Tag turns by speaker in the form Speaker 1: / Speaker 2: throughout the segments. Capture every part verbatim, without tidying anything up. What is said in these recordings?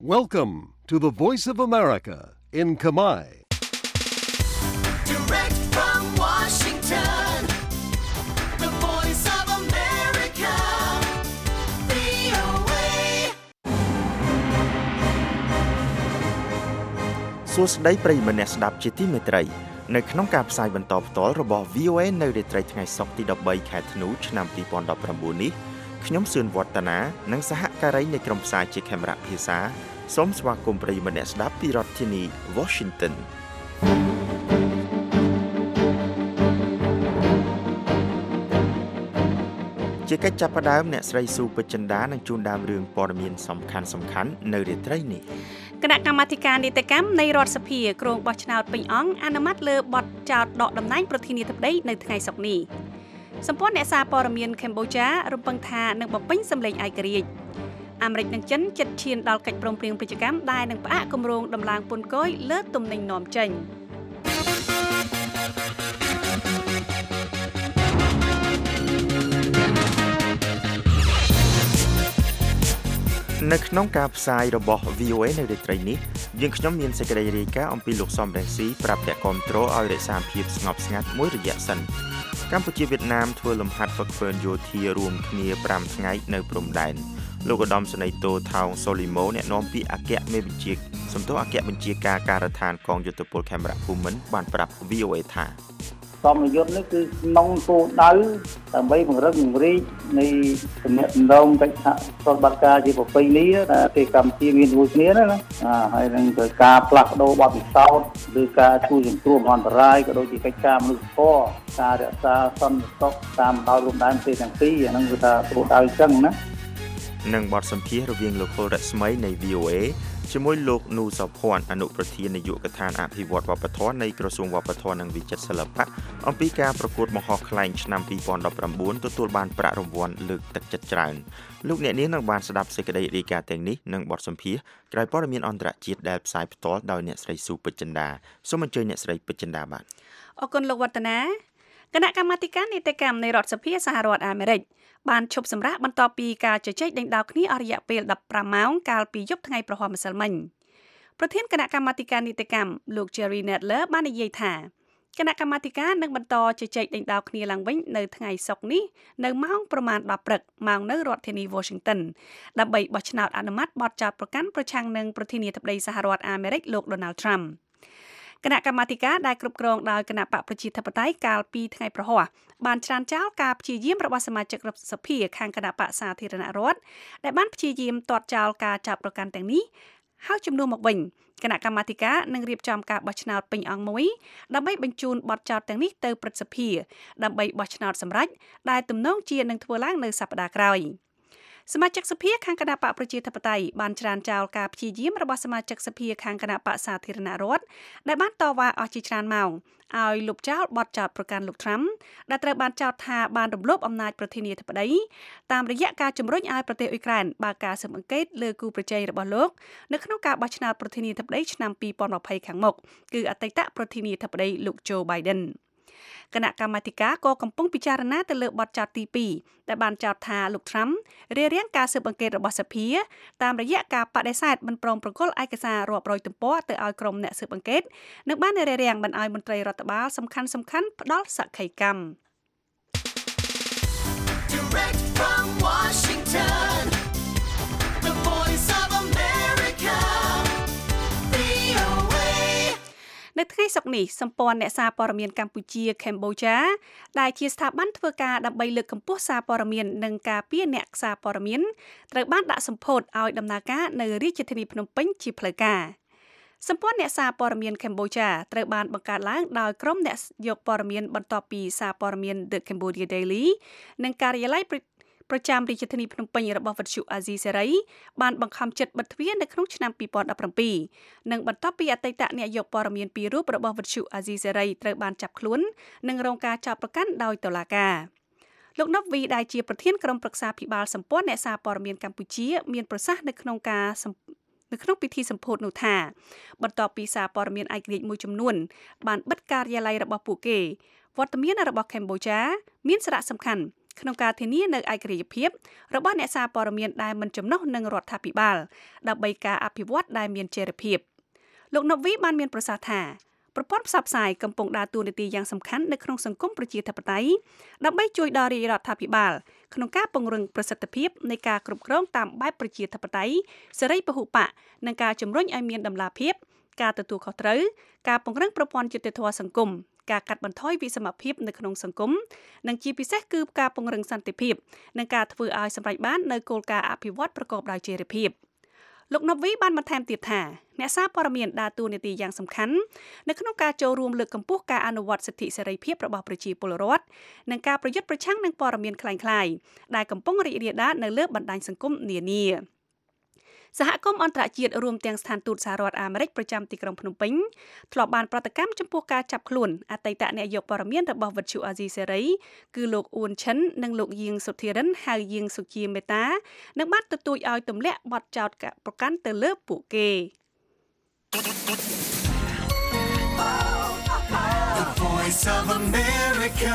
Speaker 1: Welcome to the Voice of America in Khmer.
Speaker 2: Direct from Washington, the Voice of America, វី អូ เอ
Speaker 3: សួស្តីប្រិយមិត្តអ្នកស្ដាប់ជាទីមេត្រីនៅក្នុងការផ្សាយបន្តផ្ទាល់របស់ វី អូ เอ នៅរាត្រីថ្ងៃសុក្រទីដប់បីខែធ្នូឆ្នាំពីរពាន់ដប់ប្រាំបួននេះខ្ញុំសឿនវឌ្ឍនានិងសហការីនៃក្រុមផ្សាយជាខេមរៈភាសាសូមស្វាគមន៍ប្រិយមិត្តអ្នកស្ដាប់ពីរដ្ឋធានី Washington ជាកិច្ចចាប់ផ្ដើមអ្នកស្រីស៊ូពេជ្រចិន្តានឹងជូនដើមរឿងព័ត៌មានសំខាន់សំខាន់នៅរាត្រីនេះ
Speaker 4: គណៈកម្មាធិការនីតិកម្មនៃរដ្ឋសភាគ្រោងបោះឆ្នោតពេញអង្គអនុម័តលើបទចោទដកតំណែងប្រធានាធិបតីនៅថ្ងៃសុក្រនេះសម្ព័ន្ធអ្នកសារព័ត៌មានកម្ពុជារំពឹងថានឹងបំពេញសម្លេងឯករាជ្យអាមេរិកនិងចិនជិតឈានដល់កិច្ចព្រមព្រៀងពាណិជ្ជកម្មដែលនឹងផ្អាកគម្រោងដំឡើងពន្ធគយលើទំនិញនាំចេញ
Speaker 3: នៅក្នុងការផ្សាយរបស់ វី អូ เอ នៅរាត្រីនេះយើងខ្ញុំមានសេចក្តីរាយការណ៍អំពីលោកសំរងស៊ីប្រាប់អ្នកគាំទ្រឲ្យរក្សាភាពស្ងប់ស្ងាត់មួយរយៈសិនកម្ពុជាវៀតណាមធ្វើលំហាត់ហ្វឹកហ្វឺនយោធារួមគ្នាប្រាំថ្ងៃនៅព្រំដែនលោកឧត្តមសេនីយ៍តូថោងសូលីម៉ូអ្នកនាំពាក្យអគ្គមេបញ្ជាសំទោសអគ្គបញ្ជាការការដ្ឋានកងយុទ្ធពលខេមរៈភូមិន្ទបានប្រាប់ វី អូ เอ ថា
Speaker 5: សមយុទ្ធនេះគឺក្នុងគោលដៅដើម្បីពង្រឹងពង្រីកនៃទំនាក់ទំនងកិច្ចសហប្រតិបត្តិការជាប្រពៃណីដែលទីកម្ពុជាមានមួយគ្នាណាហើយនឹងទៅការផ្លាស់ប្ដូរបទពិសោធន៍ឬការជួយសង្គ្រោះមហន្តរាយក៏ដូចជាកិច្ចការមនុស្សធម៌ការរក្សាសន្តិសុខតាមដោយរំដែនប្រទេសទាំងពីរអាហ្នឹងគឺថាគោលដៅអញ្ចឹងណា
Speaker 3: នឹងបទសម្ភាសន៍រវាងលោកហុលរស្មីនៃ វី អូ เอ ជាមួយលោកនូសភ័ណ្ឌអនុប្រធាននាយកដ្ឋានអភិវឌ្ឍវប្បធម៌នៃក្រសួងវប្បធម៌និងវិចិត្រសិល្បៈអំពីការប្រកួតមហោះខ្លែងឆ្នាំពីរពាន់ដប់ប្រាំបួនទទួលបានប្រាក់រង្វាន់លើកទឹកចិត្តច្រើនលោកអ្នកនាងនឹងបានស្ដាប់សេចក្តីរាយការណ៍ទាំងនេះនិងបទសម្ភាសន៍ក្រោយព័ត៌មានអន្តរជាតិដែលផ្សាយផ្ទាល់ដោយអ្នកស្រីស៊ូពេជ្រចិន្តាសូមអញ្ជើញអ្នកស្រីពេជ្រចិន្តាបាទ
Speaker 4: អរគុណលោកវឌ្ឍនាគណៈកម្មាធិការនីតិកម្មនៃរដ្ឋសភាសហរដ្ឋអាមេរិកបានឈប់សម្រាកបន្ទាប់ពីការជជែកដេញដោលគ្នាអស់រយៈពេលដប់ប្រាំម៉ោងកាលពីយប់ថ្ងៃប្រហ័សម្សិលមិញប្រធានគណៈកម្មាធិការនីតិកម្មលោក Jerry Nadler បាននិយាយថាគណៈកម្មាធិការនឹងបន្តជជែកដេញដោលគ្នាឡើងវិញនៅថ្ងៃសុក្រនេះនៅម៉ោងប្រមាណដប់ព្រឹកម៉ោងនៅរដ្ឋធានី Washington ដើម្បីបោះឆ្នោតអនុម័តបទចោទប្រកាន់ប្រឆាំងនឹងប្រធានាធិបតីសហរដ្ឋអាមេរិកលោក Donald Trumpគណៈកម្មាធិការដែលគ្រប់គ្រងដោយគណៈបកប្រជាធិបតេយ្យកាលពីថ្ងៃប្រហ័សបានច្រានចោលការព្យាយាមរបស់សមាជិករដ្ឋសភាខាងគណៈបកសាធារណរដ្ឋដែលបានព្យាយាមទាត់ចោលការចាប់ប្រកាន់ទាំងនេះហើយជំនួសមកវិញគណៈកម្មាធិការនឹងរៀបចំការបោះឆ្នោតពេញអង្គមួយដើម្បីបញ្ជូនបទចោទទាំងនេះទៅព្រឹទ្ធសភាដើម្បីបោះឆ្នោតសម្រេចដែលទំនងជានឹងធ្វើឡើងនៅសប្តាហ៍ក្រោយសមាជិកសភាខាងគណៈបកប្រជាធិបតេយ្យបានច្រានចោលការព្យាយាមរបស់សមាជិកសភាខាងគណៈបកសាធារណរដ្ឋដែលបានតវ៉ាអស់ជាច្រើនម៉ោងឲ្យលុបចោលបទចោទប្រកាន់លោក Trump ដែលត្រូវបានចោទថាបានរំលោភអំណាចប្រធានាធិបតីតាមរយៈការជំរុញឲ្យប្រទេសអ៊ុយក្រែនបើកការស៊ើបអង្កេតលើគូប្រជែងរបស់លោកនៅក្នុងការបោះឆ្នោតប្រធានាធិបតីឆ្នាំពីរពាន់ยี่สิบខាងមុខគឺអតីតប្រធានាធិបតីលោក Joe Bidenគណៈកម្មាធិការក៏កំពុងពិចារណាទៅលើបទចោទទីពីរដែលបានចោទថាលោក Trump រារាំងការស៊ើបអង្កេតរបស់សភាតាមរយៈការបដិសេធមិនព្រមប្រគល់ឯកសាររាប់រយទំព័រទៅឲ្យក្រុមអ្នកស៊ើបអង្កេតនិងបានរារាំងមិនឲ្យមន្ត្រីរដ្ឋបាលសំខាន់ៗផ្ដល់សក្ខីកម្ម
Speaker 2: Direct from Washington, the Voice of America, វី អូ เอ
Speaker 4: នៅថ្ងៃសុក្រនេះសម្ព័ន្ធអ្នកសារព័ត៌មានកម្ពុជាកម្ពុជាដែលជាស្ថាប័នធ្វើការដើម្បីលើកកម្ពស់សារព័ត៌មាននិងការពារអ្នកសារព័ត៌មានត្រូវបានដាក់សម្ពោធឲ្យដំណើរការនៅរាជធានីភ្នំពេញជាផ្លូវការសម្ព័ន្ធអ្នកសារព័ត៌មានកម្ពុជាត្រូវបានបង្កើតឡើងដោយក្រុមអ្នកយកព័ត៌មានបន្ទាប់ពីសារព័ត៌មាន The Cambodia Daily និងការិយាល័យប្រចាំរាជធានីភ្នំពេញរបស់វិទ្យុអាស៊ីសេរីបានបង្ខំចិត្តបិទទ្វារនៅក្នុងឆ្នាំពីរពាន់ដប់ប្រាំពីរនិងបន្ទាប់ពីអតីតអ្នកយកព័ត៌មានពីររូបរបស់វិទ្យុអាស៊ីសេរីត្រូវបានចាប់ខ្លួននិងរងការចាប់ប្រកាន់ដោយតុលាការលោកណប់វីដែលជាប្រធានក្រុមប្រឹក្សាភិបាលសម្ព័ន្ធអ្នកសារព័ត៌មានកម្ពុជាមានប្រសាសន៍នៅក្នុងការនៅក្នុងពិធីសម្ពោធនោះថាបន្ទាប់ពីសារព័ត៌មានឯករាជ្យមួយចំនួនបានបិទការិយាល័យរបស់ពួកគេវត្តមានរបស់កម្ពុជាមានសារៈសំខាន់ក្នុងការធានានូវឯករាជ្យភាពរបស់អ្នកសារព័ត៌មានដែលមិនចំណុះនឹងរដ្ឋាភិបាលដើម្បីការអភិវឌ្ឍដែលមានចីរភាពលោកណូវីបានមានប្រសាសន៍ថាប្រព័ន្ធផ្សព្វផ្សាយកំពុងដើរតួនាទីយ៉ាងសំខាន់នៅក្នុងសង្គមប្រជាធិបតេយ្យដើម្បីជួយដល់រាជរដ្ឋាភិបាលក្នុងការពង្រឹងប្រសិទ្ធភាពនៃការគ្រប់គ្រងតាមបែបប្រជាធិបតេយ្យសេរីពហុបកនិងការជំរុញឲ្យមានតម្លាភាពការទទួលខុសត្រូវការពង្រឹងប្រព័ន្ធយុត្តិធម៌សង្គមការកាត់បន្ថយវិសមភាពនៅក្នុងសង្គមនិងជាពិសេសគឺការពង្រឹងសន្តិភាពនិងការធ្វើឲ្យសម្រេចបាននូវគោលការណ៍អភិវឌ្ឍប្រកបដោយចីរភាពលោកណូវីបានបន្ថែមទៀតថាអ្នកសារព័ត៌មានដើរតួនាទីយ៉ាងសំខាន់នៅក្នុងការចូលរួមលើកកម្ពស់ការអនុវត្តសិទ្ធិសេរីភាពរបស់ប្រជាពលរដ្ឋនិងការប្រយុទ្ធប្រឆាំងនឹងព័ត៌មានក្លែងក្លាយដែលកំពុងរីករាលដាលនៅលើបណ្ដាញសង្គមនានាសហគមន៍អន្តរជាតិរួមទាំងស្ថានទូតសហរដ្ឋអាមេរិកប្រចាំទីក្រុងភ្នំពេញធ្លាប់បានប្រតិកម្មចំពោះការចាប់ខ្លួនអតីតនាយកព័ត៌មានរបស់វិទ្យុអាស៊ីសេរីគឺលោកអ៊ួនឈិននិងលោកយៀងសុធិរិនហៅយៀងសុជាមេតានិងបានទទូចឲ្យទម្លាក់បទចោទប្រកាន់ទៅលើពួកគេ
Speaker 2: The Voice of America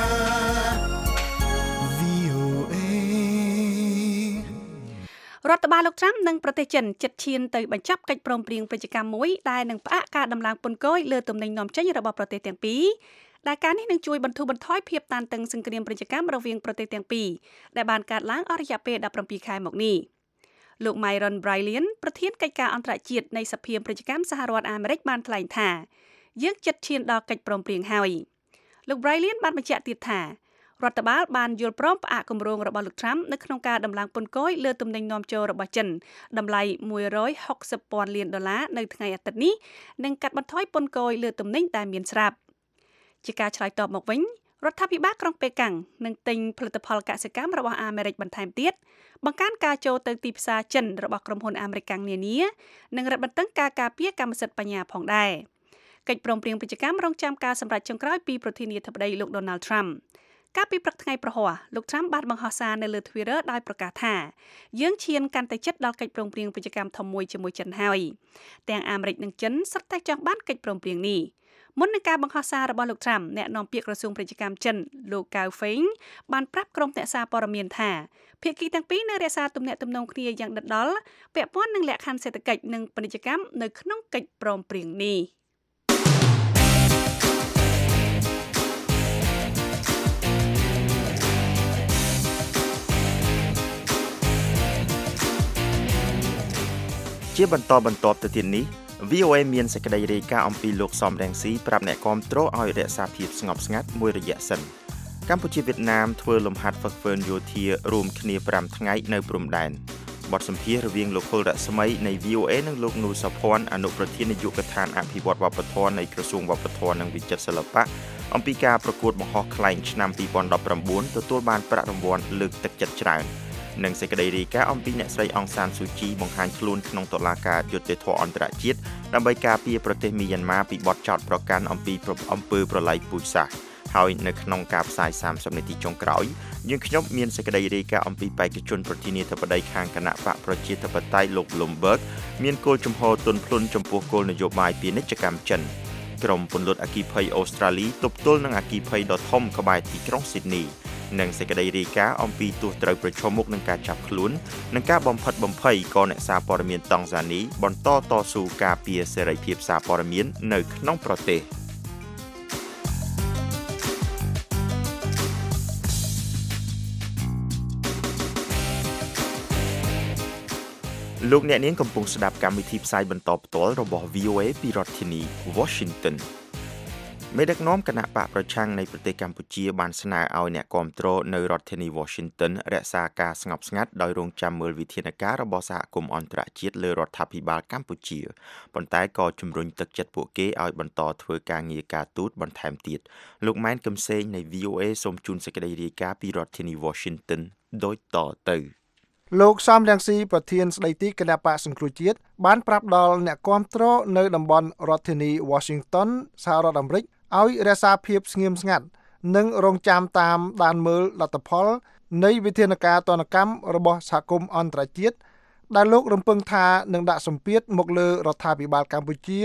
Speaker 4: រដ្ឋបាលលោកត្រាំនិងប្រទេសចិនជិតឈានទៅបញ្ចប់កិច្ចព្រមព្រៀងពាណិជ្ជកម្មមួយដែលនឹងផ្អាកការដំឡើងពន្ធគយលើទំនិញនាំចេញរបស់ប្រទេសទាំងពីរដែលការនេះនឹងជួយបន្ធូរបន្ថយភាពតានតឹងសង្គ្រាមពាណិជ្ជកម្មរវាងប្រទេសទាំងពីរដែលបានកើតឡើងអស់រយៈពេលដប់ប្រាំពីរខែមកនេះលោក Myron Brillian ប្រធានកិច្ចការអន្តរជាតិនៃសភាពាណិជ្ជកម្មសហរដ្ឋអាមេរិកបានថ្លែងថាយើងជិតឈានដល់កិច្ចព្រមព្រៀងហើយលោក Brillian បានបញ្ជាក់ទៀតថារដ្ឋបាលបានយល់ព្រមផ្អាកគម្រោងរបស់លោក Trump នៅក្នុងការដំឡើងពន្ធគយលើទំនិញនាំចូលរបស់ចិនតម្លៃមួយរយហុកសិបពាន់លានដុល្លារនៅថ្ងៃអាទិត្យនេះនិងកាត់បន្ថយពន្ធគយលើទំនិញដែលមានស្រាប់ជាការឆ្លើយតបមកវិញរដ្ឋាភិបាលក្រុងប៉េកាំងនឹងទិញផលិតផលកសិកម្មរបស់អាមេរិកបន្ថែមទៀតបង្កើនការចូលទៅទីផ្សារចិនរបស់ក្រុមហ៊ុនអាមេរិកនានានិងរឹតបន្តឹងការការពារកម្មសិទ្ធិបញ្ញាផងដែរកិច្ចព្រមព្រៀងពាណិជ្ជកម្មរងចាំការសម្រេចចុងក្រោយពីប្រធានាធិបតីលោក Donald Trumpកាលពីព្រឹកថ្ងៃប្រហ័សលោក Trump បានបង្ហោះសារនៅលើ Twitter ដោយប្រកាសថាយើងឈានកាន់តែជិតដល់កិច្ចព្រមព្រៀងពាណិជ្ជកម្មធំមួយជាមួយចិនហើយទាំងអាមេរិកនិងចិនសុទ្ធតែចង់បានកិច្ចព្រមព្រៀងនេះមុននឹងការបង្ហោះសាររបស់លោក Trump អ្នកនាំពាក្យក្រសួងពាណិជ្ជកម្មចិនលោក Gao Feng បានប្រាប់ក្រុមអ្នកសារព័ត៌មានថាភាគីទាំងពីរនៅរក្សាទំនាក់ទំនងគ្នាយ៉ាងដិតដល់ពាក់ព័ន្ធនឹងលក្ខខណ្ឌសេដ្ឋកិច្ចនិងពាណិជ្ជកម្មនៅក្នុងកិច្ចព្រមព្រៀងនេះ
Speaker 3: ជាបន្តបន្ទាប់ទៅទៀតនេះ វី អូ เอ មានសេចក្តីរាយការណ៍អំពីលោកសំរងស៊ីប្រាប់អ្នកគាំទ្រឲ្យរក្សាភាពស្ងប់ស្ងាត់មួយរយៈសិនកម្ពុជាវៀតណាមធ្វើលំហាត់ហ្វឹកហ្វឺនយោធារួមគ្នាប្រាំថ្ងៃនៅព្រំដែនបទសម្ភាសន៍រវាងលោក គុលរស្មីនៃ វី អូ เอ និងលោកនូសុភ័ណ្ឌអនុប្រធាននាយកដ្ឋានអភិវឌ្ឍវប្បធម៌នៃក្រសួងវប្បធម៌និងវិចិត្រសិល្បៈអំពីការប្រកួតមហោះខ្លែងឆ្នាំពីរពាន់ដប់ប្រាំបួនទទួលបានប្រាក់រង្វាន់លើកទឹកចិត្តច្រើននិងសេចក្តីរាយការណ៍អំពីអ្នកស្រីអង្សានស៊ូជីបង្ហាញខ្លួនក្នុងតុលាការយុត្តិធម៌អន្តរជាតិដើម្បីការពារប្រទេសមីយ៉ាន់ម៉ាពីបទចោទប្រកាន់អំពីអំពើប្រល័យពូជសាសន៍ហើយនៅក្នុងការផ្សាយសាមសិបនាទីចុងក្រោយយើងខ្ញុំមានសេចក្តីរាយការណ៍អំពីបេក្ខជនប្រធានាធិបតីខាងគណៈបកប្រជាធិបតេយ្យលោក Bloomberg មានគោលជំហរទន់ភ្លន់ចំពោះគោលនយោបាយពាណិជ្ជកម្មចិនក្រុមពន្លត់អគ្គិភ័យអូស្ត្រាលីទប់ទល់នឹងអគ្គិភ័យដ៏ធំក្បែរទីក្រុងស៊ីដនីនិងសេចក្តីរាយការណ៍អំពីទោសត្រូវប្រឈមមុខនឹងការចាប់ខ្លួននិងការបំផិតបំភ័យកអ្នកសារព័ត៌មានតង់ហ្សានីបន្តតស៊ូការពារសេរីភាពសារព័ត៌មាននៅក្នុងប្រទេសលោកអ្នកនាងកំពុងស្ដាប់កម្មវិធីផ្សាយបន្តផ្ទាល់របស់ វី អូ เอ ពីរដ្ឋធានី Washingtonមេដឹកនាំគណៈបកប្រឆាំងនៃប្រទេសកម្ពុជាបានស្នើឲ្យអ្នកគាំទ្រនៅរដ្ឋធានី Washington រក្សាការស្ងប់ស្ងាត់ដោយរងចាំមើលវិធានការរបស់សហគមន៍អន្តរជាតិលើរដ្ឋាភិបាលកម្ពុជាប៉ុន្តែក៏ជំរុញទឹកចិត្តពួកគេឲ្យបន្តធ្វើការងារការទូតបន្ថែមទៀតលោកម៉ែនកឹមសេងនៃ វី អូ เอ សូមជូនសេចក្តីរាយការណ៍ពីរដ្ឋធានី Washington ដូចតទៅ
Speaker 6: លោកសំរងស៊ីប្រធានស្ដីទីគណៈបកសង្គ្រោះជាតិបានប្រាប់ដល់អ្នកគាំទ្រនៅតំបន់រដ្ឋធានី Washington សហរដ្ឋអាមេរិកឲ្យរក្សាភាពស្ងៀមស្ងាត់និងរងចាំតាមដានមើលលទ្ធផលនៃវិធានការទណ្ឌកម្មរបស់សហគមន៍អន្តរជាតិដែលលោករំពឹងថានឹងដាក់សម្ពាធមកលើរដ្ឋាភិបាលកម្ពុជា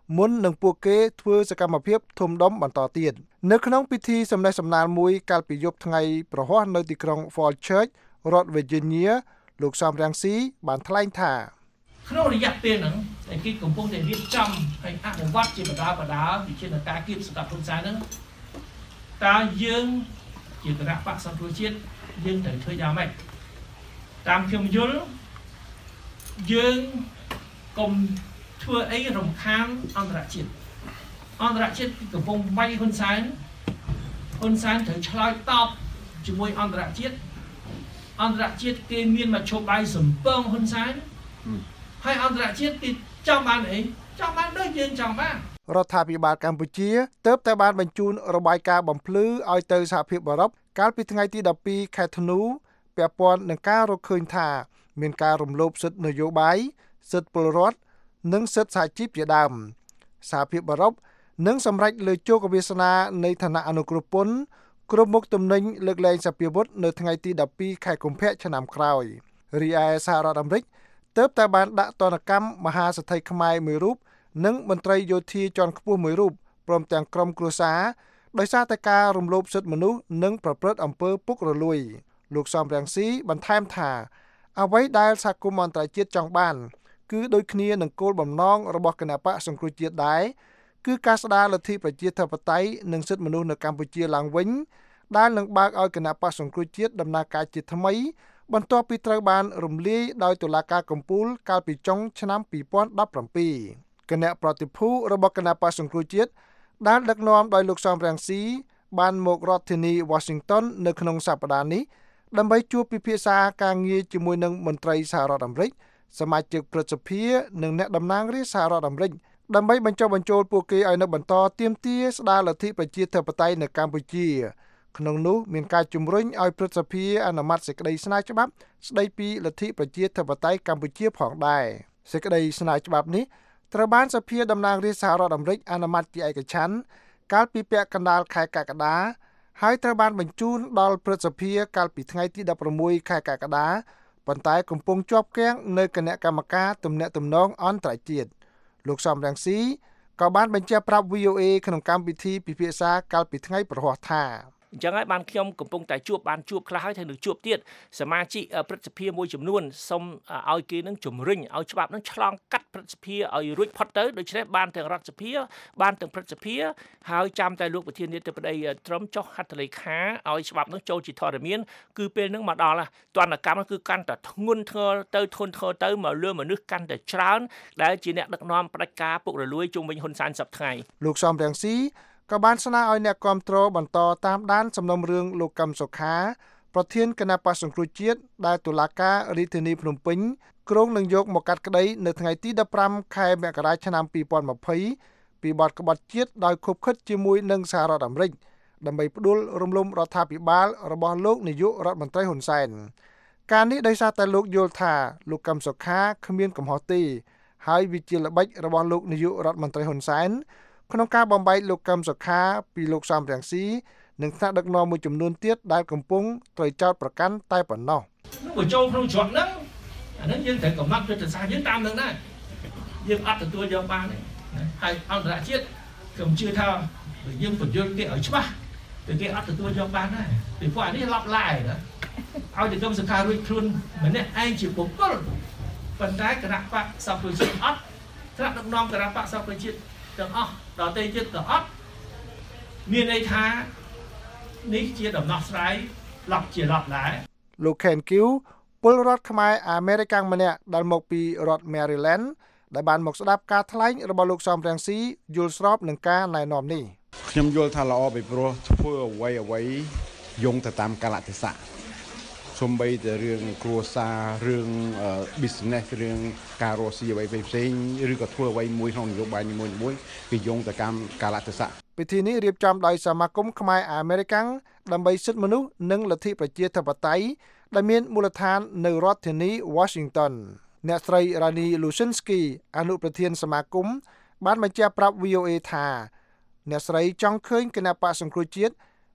Speaker 6: មុននឹងពួកគេធ្វើសកម្មភាពធំដុំបន្តទៀតនៅក្នុងពិធីសម្ដែងសម្ដាលមួយកាលពីយប់ថ្ងៃប្រហ័សនៅទីក្រុង Falls Church រដ្ឋ Virginia លោកសំរងស៊ីបានថ្លែងថា
Speaker 7: ក្នុងរយៈពេលហ្នឹងដែលគេកំពុងតែរៀបចំឲ្យអនុវត្តជាបណ្ដាបណ្ដាវិជាការគៀបសង្កត់ហ៊ុនសែនហ្នឹងតើយើងជាគណៈបក្សសង្គ្រោះជាតិយើងត្រូវធ្វើយ៉ាងម៉េចតាមខ្ញុំយល់យើងកុំធ្វើអីរំខានអន្តរជាតិអន្តរជាតិកំពុងវាយហ៊ុនសែនហ៊ុនសែនត្រូវឆ្លើយតបជាមួយអន្តរជាតិអន្តរជាតិគេមានមធ្យោបាយសម្ពងហ៊ុនសែនហើយអន្តរជាតិគេចង់បានអីចង់បានដូចយើងចង់បាន
Speaker 6: រដ្ឋាភិបាលកម្ពុជាទើបតែបានបញ្ជូនរបាយការណ៍បំភ្លឺឲ្យទៅសហភាពអឺរ៉ុបកាលពីថ្ងៃទីដប់ពីរខែធ្នូពាក់ព័ន្ធនឹងការរកឃើញថាមានការរំលោភសិទ្ធិនយោបាយសិទ្ធិពលរដ្ឋនិងសិទ្ធិសហជីពជាដើមសហភាពអឺរ៉ុបនឹងសម្រេចលើជោគវាសនានៃឋានៈអនុគ្រោះពន្ធគ្រប់មុខទំនិញលើកលែងសពាវុធនៅថ្ងៃទីដប់ពីរខែកុម្ភៈឆ្នាំក្រោយរីឯសហរដ្ឋអាមេរិកទើបតែបានដាក់ទណ្ឌកម្មមហាសេដ្ឋីខ្មែរមួយរូបនិងមន្ត្រីយោធាជាន់ខ្ពស់មួយរូបព្រមទាំងក្រុមគ្រួសារដោយសារតែការរំលោភសិទ្ធិមនុស្សនិងប្រព្រឹត្តអំពើពុករលួយលោកសំរងស៊ីបន្ថែមថាអ្វីដែលសហគមន៍អន្តរជាតិចង់បានគឺដូចគ្នានឹងគោលបំណងរបស់គណបកសង្គ្រោះជាតិដែរគឺការស្ដារលទ្ធិប្រជាធិបតេយ្យនិងសិទ្ធិមនុស្សនៅកម្ពុជាឡើងវិញដែលនឹងបើកឲ្យគណបកសង្គ្រោះជាតិដំណើរការជាថ្មីបន្ទាប់ពីត្រូវបានរំលាយដោយតុលាការកំពូលកាលពីចុងឆ្នាំពីរពាន់ដប់ប្រាំពីរគណៈប្រតិភូរបស់គណបកសង្គ្រោះជាតិដែលដឹកនាំដោយលោកសំរងស៊ីបានមករដ្ឋធានី Washington នៅក្នុងសប្តាហ៍នេះដើម្បីជួបពិភាក្សាការងារជាមួយនឹងមន្ត្រីសហរដ្ឋអាមេរិកសមាជិកព្រឹទ្ធសភានិងអ្នកតំណាងរាស្ត្រសហរដ្ឋអាមេរិកដើម្បីបញ្ចុះបញ្ចូលពួកគេឲ្យនៅបន្តទាមទារស្ដារលទ្ធិប្រជាធិបតេយ្យនៅកម្ពុជាក្នុងនោះមានការជំរុញឲ្យព្រឹទ្ធសភាអនុម័តសេចក្តីស្នើច្បាប់ស្តីពីលទ្ធិប្រជាធិបតេយ្យកម្ពុជាផងដែរសេចក្តីស្នើច្បាប់នេះត្រូវបានសភាតំណាងរាស្ត្រសហរដ្ឋអាមេរិកអនុម័តជាឯកច្ឆន្ទកាលពីពាក់កណ្ដាលខែកក្កដាហើយត្រូវបានបញ្ជូនដល់ព្រឹទ្ធសភាកាលពីថ្ងៃទីដប់ប្រាំមួយខែកក្កដាប៉ុន្តែកំពុងជាប់គាំងនៅគណៈកម្មការទំនាក់ទំនងអន្តរជាតិលោកសំរងស៊ីក៏បានបញ្ជាក់ប្រាប់ វី អូ เอ ក្នុងកម្មវិធីពិភាក្សាកាលពីថ្ងៃប្រហ័សថា
Speaker 7: អញ្ចឹងហើយបានខ្ញុំកំពុងតែជួបបានជួបខ្លះហើយទៅនឹងជួបទៀតសមាជិកព្រឹទ្ធសភាមួយចំនួនសូមឲ្យគេនឹងជំរុញឲ្យច្បាប់នឹងឆ្លងកាត់ព្រឹទ្ធសភាឲ្យរួចផុតទៅដូច្នេះបានទាំងរដ្ឋសភាបានទាំងព្រឹទ្ធសភាហើយចាំតែលោកប្រធានាធិបតីត្រឹមចុះហត្ថលេខាឲ្យច្បាប់នឹងចូលជាធរមានគឺពេលនឹងមកដល់ទណ្ឌកម្មគឺកាន់តែធ្ងន់ធ្ងរទៅធន់ធ្ងរទៅមកលើមនុស្សកាន់តែច្រើនដែលជាអ្នកដឹកនាំផ្ដាច់ការពុករលួយជុំវិញហ៊ុនសែនសប្តាហ៍ថ្ងៃ
Speaker 6: លោកសំរងស៊ីក៏បានស្នើឲ្យអ្នកគាំទ្របន្តតាមដានសំណុំរឿងលោកកឹមសុខាប្រធានគណៈបក្សសង្គ្រោះជាតិដែលតុលាការរាជធានីភ្នំពេញគ្រងនឹងយកមកកាត់ក្តីនៅថ្ងៃទីដប់ប្រាំខែមករាឆ្នាំពីរពាន់ម្ភៃពីបទក្បត់ជាតិដោយខុបខិតជាមួយនឹងសហរដ្ឋអាមេរិកដើម្បីផ្ដួលរំលំរដ្ឋាភិបាលរបស់លោកនាយករដ្ឋមន្ត្រីហ៊ុនសែនការនេះដោយសារតែលោកយល់ថាលោកកឹមសុខាគ្មានកំហុសទេហើយវិជាល្បិចរបស់លោកនាយករដ្ឋមន្ត្រីហ៊ុនសែនក្នុងការបំបែកលោកកឹមសុខាពីលោកសំរងស៊ីនិងថ្នាក់ដឹកនាំមួយចំនួនទៀតដែលកំពុងត្រូវចោទប្រកាន់តែប៉ុណ្ណោះ
Speaker 7: នោះបញ្ចូលក្នុងច្រកហ្នឹងអាហ្នឹងយើងត្រូវកំណត់យុទ្ធសាស្ត្រយើងតាមនឹងដែរយើងអត់ទទួលយកបានទេហើយអន្តរជាតិខ្ញុំជឿថាយើងបញ្យល់គេឲ្យច្បាស់តែគេអត់ទទួលយកបានដែរពីព្រោះអានេះឡប់ឡាយណាឲ្យតែកឹមសុខារួចខ្លួនម្នាក់ឯងជាបុគ្គលប៉ុន្តែគណៈបកសង្គ្រោះជាតិអត់ថ្នាក់ដឹកនាំគណៈបកសង្គ្រោះជាតិទាំងអស់ដល់ទៅទៀតក៏អត់មានន័យថានេះជាដំណោះស្រាយឡប់ជាឡប់ដែរ
Speaker 6: លោក Ken Q ពលរដ្ឋខ្មែរអាមេរិកម្នាក់ដែលមកពីរដ្ឋ Maryland ដែលបានមកស្ដាប់ការថ្លែងរបស់លោកសំរងស៊ីយល់ស្របនឹងការណែនាំនេះ
Speaker 8: ខ្ញុំយល់ថាល្អពីព្រោះធ្វើអ្វីអ្វីយោងទៅតាមកាលៈទេសៈសំបីតែរឿងគ្រួសាររឿង business រឿងការរកស៊ីអ្វីផ្សេងៗឬក៏ធ្វើអ្វីមួយក្នុងនយោបាយមួយមួយគឺយោងទៅតាមកាលៈទេសៈ
Speaker 6: ពិធីនេះរៀបចំដោយសមាគមខ្មែរអាមេរិកាំងដើម្បីសិទ្ធិមនុស្សនិងលទ្ធិប្រជាធិបតេយ្យដែលមានមូលដ្ឋាននៅរដ្ឋធានី Washington អ្នកស្រី Rani Lusinsky អនុប្រធានសមាគមបានបញ្ជាក់ប្រាប់ វី អូ เอ ថាអ្នកស្រីចង់ឃើញគណៈបក្សសង្គ្រោះជាតិ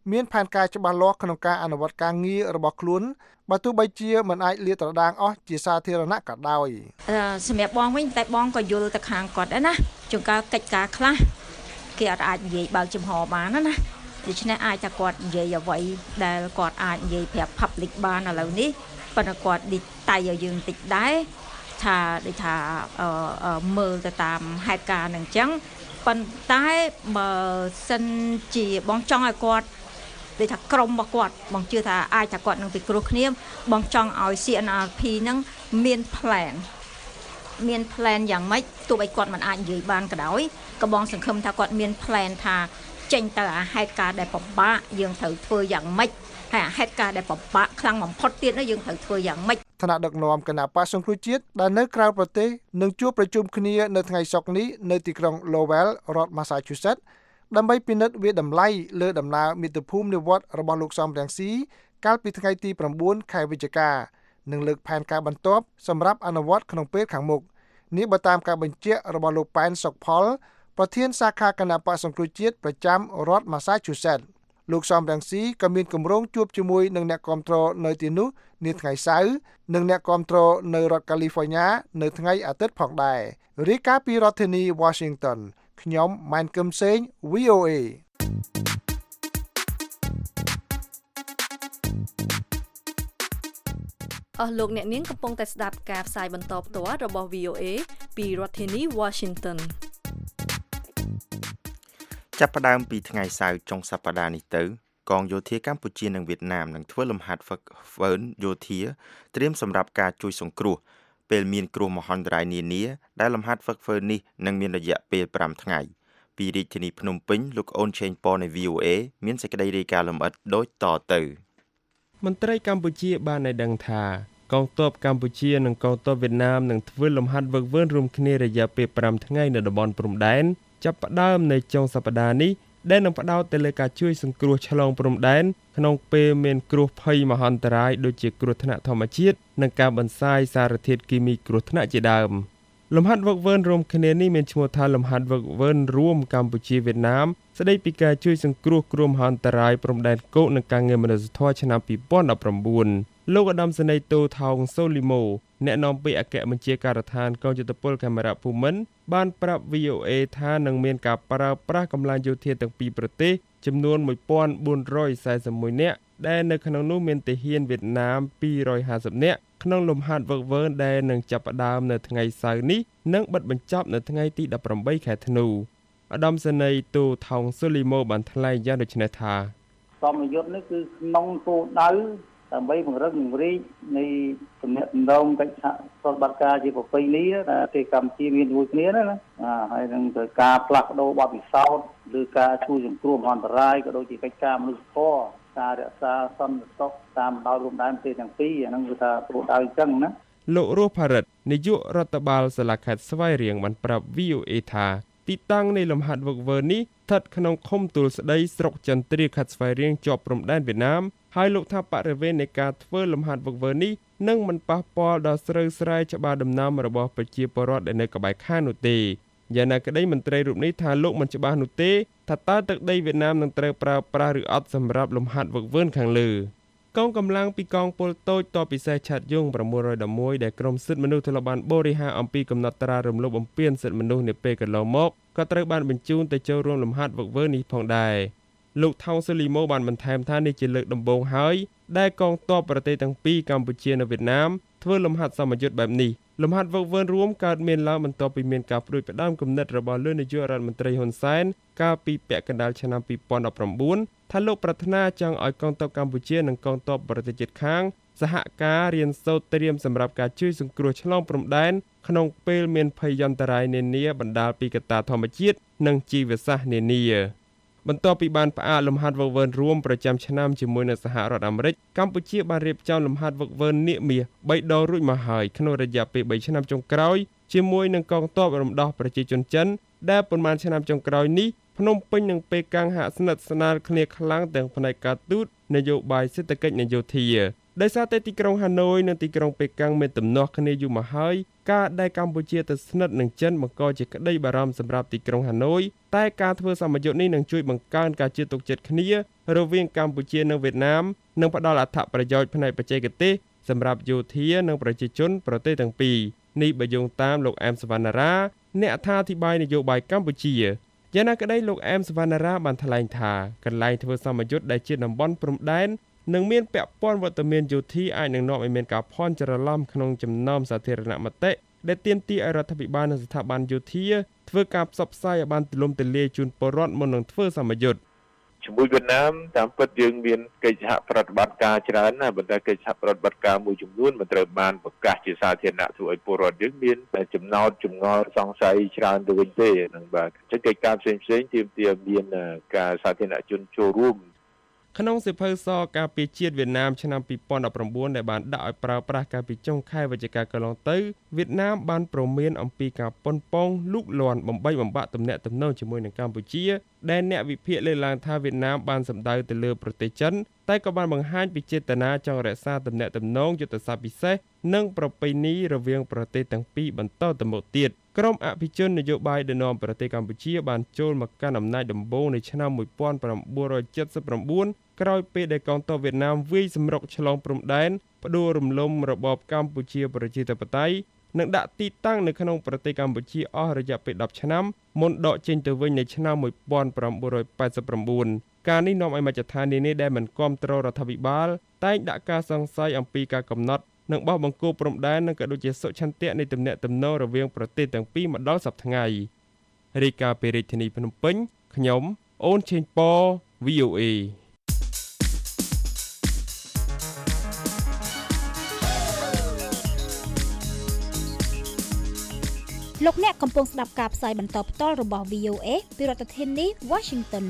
Speaker 6: មានផែនការច្បាស់លាស់ក្នុងការអនុវត្តការងាររបស់ខ្លួនបើទោះបីជាមិនអាចលាតត្រដាងអស់ជាសាធារណៈក៏ដោយ
Speaker 9: សម្រាប់បងវិញតែបងក៏យល់ទៅខាងគាត់ដែរណាជួនកាលកិច្ចការខ្លះគេអត់អាចនិយាយបើកចំហបានណាណាដូច្នេះអាចថាគាត់និយាយអ្វីដែលគាត់អាចនិយាយប្រាប់ public បានឥឡូវនេះប៉ុន្តែគាត់ឌីតែឲ្យយើងតិចដែរថាដូចថាមើលទៅតាមហេតុការណ៍ហ្នឹងអញ្ចឹងប៉ុន្តែបើសិនជាបងចង់ឲ្យគាត់ដូចថាក្រុមរបស់គាត់បងជឿថាអាចថាគាត់នឹងពិគ្រោះគ្នាបងចង់ឲ្យ ซี เอ็น អារ พี ហ្នឹងមាន plan មាន plan យ៉ាងម៉េចទោះបីគាត់មិនអាចនិយាយបានក៏ដោយក៏បងសង្ឃឹមថាគាត់មាន plan ថាចេញទៅអាហេតុការណ៍ដែលពិបាកយើងត្រូវធ្វើយ៉ាងម៉េចហើយអាហេតុការណ៍ដែលពិបាកខ្លាំងបំផុតទៀតនោះយើងត្រូវធ្វើយ៉ាងម៉េច
Speaker 6: ថ្នាក់ដឹកនាំគណៈបក្សសង្គ្រោះជាតិដែលនៅក្រៅប្រទេសនឹងជួបប្រជុំគ្នានៅថ្ងៃសុក្រនេះនៅទីក្រុង Lowell រដ្ឋ Massachusetts ដើម្បីពិនិត្យវាតម្លៃលើដំណើរមាតុភូមិនិវត្តន៍របស់លោកសំរងស៊ីកាលពីថ្ងៃទី៩ខែវិច្ឆិកានិងលើកផែនការបន្ទាប់សម្រាប់អនុវត្តក្នុងពេលខាងមុខនេះបើតាមការបញ្ជាក់របស់លោកប៉ែនសុកផលប្រធានសាខាគណៈបក្សសង្គ្រោះជាតិប្រចាំរដ្ឋ Massachusetts លោកសំរងស៊ីក៏មានគម្រោងជួបជាមួយនឹងអ្នកគាំទ្រនៅទីនោះនាថ្ងៃសៅរ៍និងអ្នកគាំទ្រនៅរដ្ឋ California នៅថ្ងៃអាទិត្យផងដែររាយការណ៍ពីរដ្ឋធានី Washington ខ្ញុំម៉ែនកឹមសេង វី អូ เอ
Speaker 4: អស់លោកអ្នកនាងកំពុងតែស្ដាប់ការផ្សាយបន្តផ្ទាល់របស់ វី អូ เอ ពីរដ្ឋធានី Washington
Speaker 3: ចាប់ផ្ដើមពីថ្ងៃសៅរ៍ចុងសប្តាហ៍នេះទៅកងយោធាកម្ពុជានិងវៀតណាមនឹងធ្វើលំហាត់ហ្វឹកហ្វឺនយោធាត្រៀមសម្រាប់ការជួយសង្គ្រោះពេលមានគ្រោះមហន្តរាយនានាដែលលំហាត់ហ្វឹកហ្វឺននេះនឹងមានរយៈពេលប្រាំថ្ងៃពីរាជធានីភ្នំពេញលោកអូនឆេងប៉នៃ វី អូ เอ មានសេចក្តីរាយការណ៍លម្អិតដូចតទៅ
Speaker 10: មន្ត្រីកម្ពុជាបានឲ្យដឹងថាកងទ័ពកម្ពុជានិងកងទ័ពវៀតណាមនឹងធ្វើលំហាត់ហ្វឹកហ្វឺនរួមគ្នារយៈពេលប្រាំថ្ងៃនៅតំបន់ព្រំដែនចាប់ផ្ដើមនៅចុងសប្តាហ៍នេះដែលនឹងផ្ដោតទៅលើការជួយសង្គ្រោះឆ្លងព្រំដែនក្នុងពេលមានគ្រោះភ័យមហន្តរាយដូចជាគ្រោះថ្នាក់ធម្មជាតិនិងការបន្សាយសារធាតុគីមីគ្រោះថ្នាក់ជាដើមលំហាត់ហ្វឹកហ្វឺនរួមគ្នានេះមានឈ្មោះថាលំហាត់ហ្វឹកហ្វឺនរួមកម្ពុជាវៀតណាមស្ដីពីការជួយសង្គ្រោះគ្រោះមហន្តរាយព្រំដែនគោកនិងការងារមនុស្សធម៌ឆ្នាំពីរពាន់ដប់ប្រាំបួនលោកឧត្តមសេនីយ៍តូថោងសូលីម៉ូអ្នកនាំពាក្យអគ្គបញ្ជាការដ្ឋានកងយុទ្ធពលកាមេរ៉ាភូមិន្ទបានប្រាប់ វី អូ เอ ថានឹងមានការប្រើប្រាស់កម្លាំងយោធាទាំងពីរប្រទេសចំនួនមួយពាន់បួនរយសែសិបមួយនាក់ដែលនៅក្នុងនោះមានទាហានវៀតណាមពីររយហាសិបនាក់ក្នុងលំហាត់ហ្វឹកហ្វឺនដែលនឹងចាប់ផ្ដើមនៅថ្ងៃសៅរ៍នេះនិងបិទបញ្ចប់នៅថ្ងៃទីដប់ប្រាំបីខែធ្នូឧត្តមសេនីយ៍តូថោងសូលីម៉ូបានថ្លែងយ៉ាងដូចនេះថា
Speaker 5: សមយុទ្ធនេះគឺក្នុងគោលដៅដើម្បីពង្រឹងពង្រីកនៃទំនាក់ទំនងកិច្ចសហប្រតិបត្តិការជាប្រពៃណីដែលប្រទេសកម្ពុជាមានជាមួយគ្នាណាហើយនឹងត្រូវការផ្លាស់ប្ដូរបទពិសោធន៍ឬការជួយសង្គ្រោះមហន្តរាយក៏ដូចជាកិច្ចការមនុស្សធម៌ការរក្សាសន្តិសុខតាមបណ្ដោយព្រំដែនប្រទេសទាំងពីរអាហ្នឹងគឺថាគោលដៅអញ្ចឹងណា
Speaker 10: លោករស់ផារិតនាយករដ្ឋបាលសាលាខេត្តស្វាយរៀងបានប្រាប់ វី អូ เอ ថាទីតាំងនៃលំហាត់ហ្វឹកហ្វឺននេះស្ថិតក្នុងឃុំទួលស្ដីស្រុកចន្ទ្រាខេត្តស្វាយរៀងជាប់ព្រំដែនវៀតណាមហើយលោកថាបរិវេណនៃការធ្វើលំហាត់ហ្វឹកហ្វឺននេះនឹងមិនប៉ះពាល់ដល់ស្រូវស្រែច្បារដំណាំរបស់ប្រជាពលរដ្ឋដែលនៅក្បែរខាងនោះទេយ៉ាងណាក្តីមន្ត្រីរូបនេះថាលោកមិនច្បាស់នោះទេថាតើទឹកដីវៀតណាមនឹងត្រូវប្រើប្រាស់ឬអត់សម្រាប់លំហាត់ហ្វឹកហ្វឺនខាងលើកងកម្លាំងពីកងពលតូចតបពិសេសឆាត់យងប្រាំមួយរយដប់មួយដែលក្រមសិទ្ធិមនុស្សធ្លាប់បានបរិហារអំពីកំណត់ត្រារំលោភបំពានសិទ្ធិមនុស្សនាពេលកន្លងមកក៏ត្រូវបានបញ្ជូនទៅចូលរួមលំហាត់ហ្វឹកហ្វឺននេះផងដែរលោកថោងស៊ូលីម៉ូបានបន្ថែមថានេះជាលើកដំបូងហើយដែលកងទ័ពប្រទេសទាំងពីរកម្ពុជានិងវៀតណាមធ្វើលំហាត់សមយុទ្ធបែបនេះលំហាត់ហ្វឹកហ្វឺនរួមកើតមានឡើងបន្ទាប់ពីមានការផ្ដួចផ្ដើមគំនិតរបស់លោកនាយករដ្ឋមន្ត្រីហ៊ុនសែនកាលពីពាក់កណ្ដាលឆ្នាំពីរពាន់ដប់ប្រាំបួនថាលោកប្រាថ្នាចង់ឲ្យកងទ័ពកម្ពុជានិងកងទ័ពប្រទេសជិតខាងសហការរៀនសូត្រត្រៀមសម្រាប់ការជួយសង្គ្រោះឆ្លងព្រំដែនក្នុងពេលមានភយន្តរាយនានាបណ្ដាលពីកត្តាធម្មជាតិនិងជីវសាស្ត្រនានាបន្ទាប់ពីបានផ្អាកលំហាត់ហ្វឹកហ្វឺនរួមប្រចាំឆ្នាំជាមួយនៅសហរដ្ឋអាមេរិកកម្ពុជាបានរៀបចំលំហាត់ហ្វឹកហ្វឺននាគមាសបីដងរួចមកហើយក្នុងរយៈពេលបីឆ្នាំចុងក្រោយជាមួយនឹងកងទ័ពរំដោះប្រជាជនចិនដែលប៉ុន្មានឆ្នាំចុងក្រោយនេះភ្នំពេញនិងប៉េកាំងហាក់ស្និទ្ធស្នាលគ្នាខ្លាំងទាំងផ្នែកការទូតនយោបាយសេដ្ឋកិច្ចនិងយោធាដោយសារតែទីក្រុងហាណូយនិងទីក្រុងប៉េកាំងមានទំនាស់គ្នាយូរមកហើយការដែលកម្ពុជាទៅស្និទ្ធនឹងចិនបង្កជាក្តីបារម្ភសម្រាប់ទីក្រុងហាណូយតែការធ្វើសម្ពយុទ្ធនេះនឹងជួយបង្កើនការជឿទុកចិត្តគ្នារវាងកម្ពុជានិងវៀតណាមនិងផ្ដល់អត្ថប្រយោជន៍ផ្នែកបច្ចេកទេសសម្រាប់យោធានិងប្រជាជនប្រទេសទាំងពីរនេះបើយោងតាមលោកអែមសវណ្ណារាអ្នកអត្ថាធិប្បាយនយោបាយកម្ពុជាយ៉ាងណាក្តីលោកអែមសវណ្ណារាបានថ្លែងថាកន្លែងធ្វើសម្ពយុទ្ធដែលជាតំបន់ព្រំដែននឹងមានពាក់ព័ន្ធវត្តមានយោធាអាចនឹងនាំឲ្យមានការភ័ន្តច្រឡំក្នុងចំណោមសាធារណមតិដែលទាមទារឲ្យរដ្ឋាភិបាលនិងស្ថាប័នយោធាធ្វើការផ្សព្វផ្សាយឲ្យបានទូលំទូលាយជូនពលរដ្ឋមុននឹងធ្វើសម្ពយុទ្ធ
Speaker 11: ជាមួយវៀតណាមតាមពិតយើងមានកិច្ចសហប្រតិបត្តិការច្រើនណាស់ប៉ុន្តែកិច្ចសហប្រតិបត្តិការមួយចំនួនមិនត្រូវបានប្រកាសជាសាធារណៈធ្វើឲ្យពលរដ្ឋយើងមានចំណោទចម្ងល់សង្ស័យច្រើនទៅវិញទេហ្នឹងបាទចឹងកិច្ចការផ្សេងផ្សេងទាមទារមានការសាធារណជនចូលរួម
Speaker 10: ក្នុងសិភៅសការពារជាតិវៀតណាមឆ្នាំពីរពាន់ដប់ប្រាំបួនដែលបានដាក់ឲ្យប្រើប្រាស់កាលពីចុងខែវិច្ឆិកាកន្លងទៅវៀតណាមបានព្រមានអំពីការប៉ុនប៉ងលូកលាន់បំបីបំបាក់ទំនាក់ទំនងជាមួយនឹងកម្ពុជាដែលអ្នកវិភាគលើកឡើងថាវៀតណាមបានសម្ដៅទៅលើប្រទេសចិនតែក៏បានបង្ហាញពីចេតនាចង់រក្សាទំនាក់ទំនងយុទ្ធសាស្ត្រពិសេសនិងប្រពៃណីរវាងប្រទេសទាំងពីរបន្តទៅមុខទៀតក្រុមអភិជននយោបាយដឹកនាំប្រទេសកម្ពុជាបានចូលមកកាន់អំណាចដំបូងនៅឆ្នាំmột nghìn chín trăm七mươi chínក្រោយពេលដែលកងទ័ពវៀតណាមវាយសម្រុកឆ្លងព្រំដែនផ្ដួលរំលំរបបកម្ពុជាប្រជាធិបតេយ្យនិងដាក់ទីតាំងនៅក្នុងប្រទេសកម្ពុជាអស់រយៈពេលដប់ឆ្នាំមុនដកចេញទៅវិញនៅឆ្នាំmột nghìn chín trăm tám mươi chínការនេះនាំឲ្យមជ្ឈដ្ឋាននានាដែលមិនគាំទ្ររដ្ឋាភិបាលតែងដាក់ការសង្ស័យអំពីការកំណត់និងបោះបង្គោលព្រំដែននិងក៏ដូចជាសុឆន្ទៈនៃទំនាក់ទំនងរវាងប្រទេសទាំងពីរមកដល់សប្តាហ៍ថ្ងៃរាយការណ៍ពីរាជធានីភ្នំពេញខ្ញុំអូនឆេងប៉ វី អូ អេ
Speaker 12: លោកអ្នកកំពុងស្ដាប់ការផ្សាយបន្តផ្ទាល់របស់ វី អូ អេ ពីរដ្ឋធានី Washington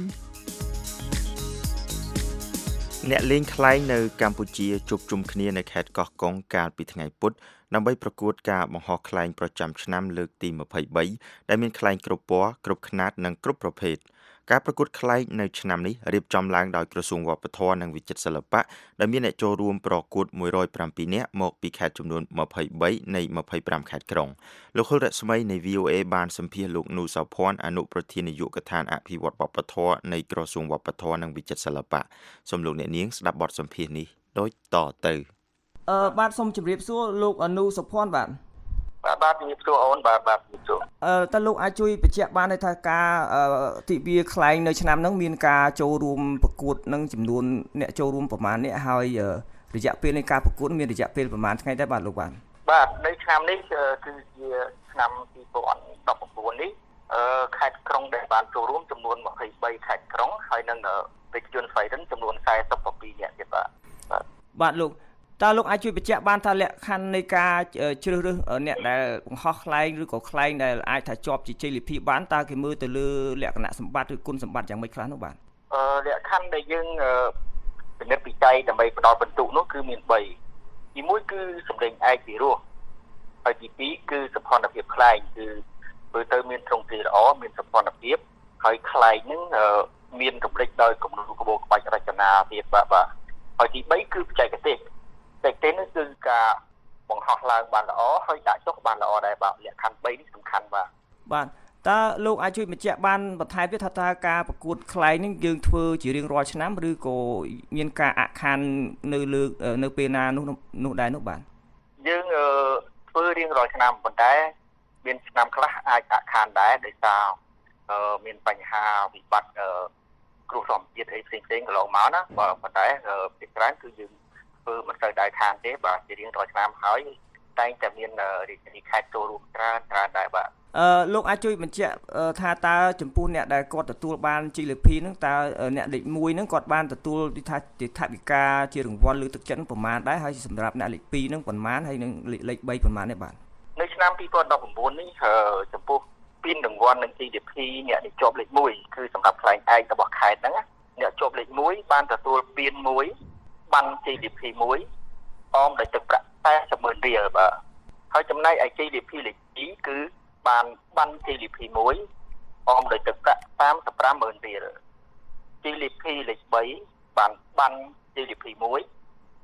Speaker 3: អ្នកលេងខ្លែងនៅកម្ពុជាជួបជុំគ្នានៅខេត្តកោះកុងកាលពីថ្ងៃពុធដើម្បីប្រកួតការបង្ហោះខ្លែងប្រចាំឆ្នាំលើកទីยี่สิบสามដែលមានខ្លែងគ្រប់ពណ៌គ្រប់ខ្នាតនិងគ្រប់ប្រភេទការប្រកួតខ្លែងនៅឆ្នាំនេះរៀបចំឡើងដោយក្រសួងវប្បធម៌និងវិចិត្រសិល្បៈដែលមានអ្នកចូលរួមប្រកួតmột trăm linh bảyនាក់មកពីខេត្តចំនួនยี่สิบสามនៃยี่สิบห้าខេត្តក្រុងលោកហុលរស្មីនៃ វី អូ អេ បានសម្ភាសន៍លោកនូសៅភ័ណ្ឌអនុប្រធាននាយកដ្ឋានអភិវឌ្ឍវប្បធម៌នៃក្រសួងវប្បធម៌និងវិចិត្រសិល្បៈសូមលោកអ្នកនាងស្ដាប់បទសម្ភាសន៍នេះដូចតទៅ
Speaker 13: អឺបាទសូមជម្រាបសួរលោកអនុសៅភ័ណ្ឌបាទ
Speaker 5: បាទបាទជំរាបសួរអូនបាទបាទជំរាបសួរ
Speaker 13: អឺតើលោកអាចជួយបញ្ជាក់បានថាការទិវាខ្លែងនៅឆ្នាំហ្នឹងមានការចូលរួមប្រកួតនឹងចំនួនអ្នកចូលរួមប្រមាណអ្នកហើយរយៈពេលនៃការប្រកួតមានរយៈពេលប្រមាណថ្ងៃដែរបាទលោកបាទ
Speaker 5: បាទនៅឆ្នាំនេះគឺជាឆ្នាំពីរពាន់ដប់ប្រាំបួននេះអឺខេត្តក្រុងដែលបានចូលរួមចំនួនยี่สิบสามខេត្តក្រុងហើយនឹងបេក្ខជនស្វ័យរិនចំនួនสี่สิบเจ็ดនាក់ទៀតបាទ
Speaker 13: បាទបាទលោកតើលោកអាចជួយបញ្ជាក់បានថាលក្ខខណ្ឌនៃការជ្រើសរើសអ្នកដែលបង្ហោះខ្លែងឬក៏ខ្លែងដែលអាចថាជាប់ជាជ័យលាភីបានតើគេមើលទៅលើលក្ខណៈសម្បត្តិឬគុណសម្បត្តិយ៉ាងម៉េចខ្លះនោះបាទ
Speaker 5: អឺលក្ខខណ្ឌដែលយើងពិនិត្យវិจัยដើម្បីផ្ដល់បន្ទុកនោះគឺមានបីទីមួយគឺសម្លេងឯកពីរោះហើយទីពីរគឺសម្ព័ន្ធភាពខ្លែងគឺធ្វើទៅមានទ្រង់ទ្រាយល្អមានសម្ព័ន្ធភាពហើយខ្លែងហ្នឹងមានកម្រិតដោយគំនូរក្បូរក្បាច់រចនាទៀតបាទបាទហើយទីបីគឺបច្ចេកទេសតែទេនេះគឺការបង្ហោះឡើងបានល្អហើយដាក់ចុះបានល្អដែរបាទលក្ខខណ្ឌបីនេះសំខាន់បាទ
Speaker 13: បាទតើលោកអាចជួយបញ្ជាក់បានបន្ថែមទៀតថាតើការប្រកួតខ្លែងនេះយើងធ្វើជារៀងរាល់ឆ្នាំឬក៏មានការអាក់ខាននៅលើនៅពេលណានោះនោះដែរនោះបាទ
Speaker 5: យើងធ្វើរៀងរាល់ឆ្នាំប៉ុន្តែមានឆ្នាំខ្លះអាចអាក់ខានដែរដោយសារមានបញ្ហាវិបត្តិគ្រោះធម្មជាតិអីផ្សេងៗកន្លងមកណាបាទប៉ុន្តែពីច្រើនគឺយើងធ្វើមិនសូវដែរខានទេបាទជារៀងរាល់ឆ្នាំហើយតែងតែមានរាជធានីខេត្តចូលរួមច្រើនច្រើនដែរបាទ
Speaker 13: អឺលោកអាចជួយបញ្ជាក់ថាតើចំពោះអ្នកដែលគាត់ទទួលបានជ័យលាភីហ្នឹងតើអ្នកលេខមួយហ្នឹងគាត់បានទទួលថាថវិកាជារង្វាន់លើទឹកចិត្តប្រមាណដែរហើយសម្រាប់អ្នកលេខពីរហ្នឹងប្រមាណហើយនឹងលេខបីប្រមាណដែរបាទ
Speaker 5: នៅឆ្នាំពីរពាន់ដប់ប្រាំបួននេះចំពោះពានរង្វាន់និងជ័យលាភីអ្នកដែលជាប់លេខមួយគឺសម្រាប់ខ្លែងឯករបស់ខេត្តហ្នឹងអ្នកជាប់លេខមួយបានទទួលពានមួយបានជ័យលាភីមួយអមដោយទឹកប្រាក់สี่สิบម៉ឺនរៀលបាទហើយចំណែកឯជ័យលាភីលេខពីរគឺបានបានជ័យលាភីមួយអមដោយទឹកប្រាក់สามสิบห้าម៉ឺនរៀលជ័យលាភីលេខបីបានបានជ័យលាភីមួយ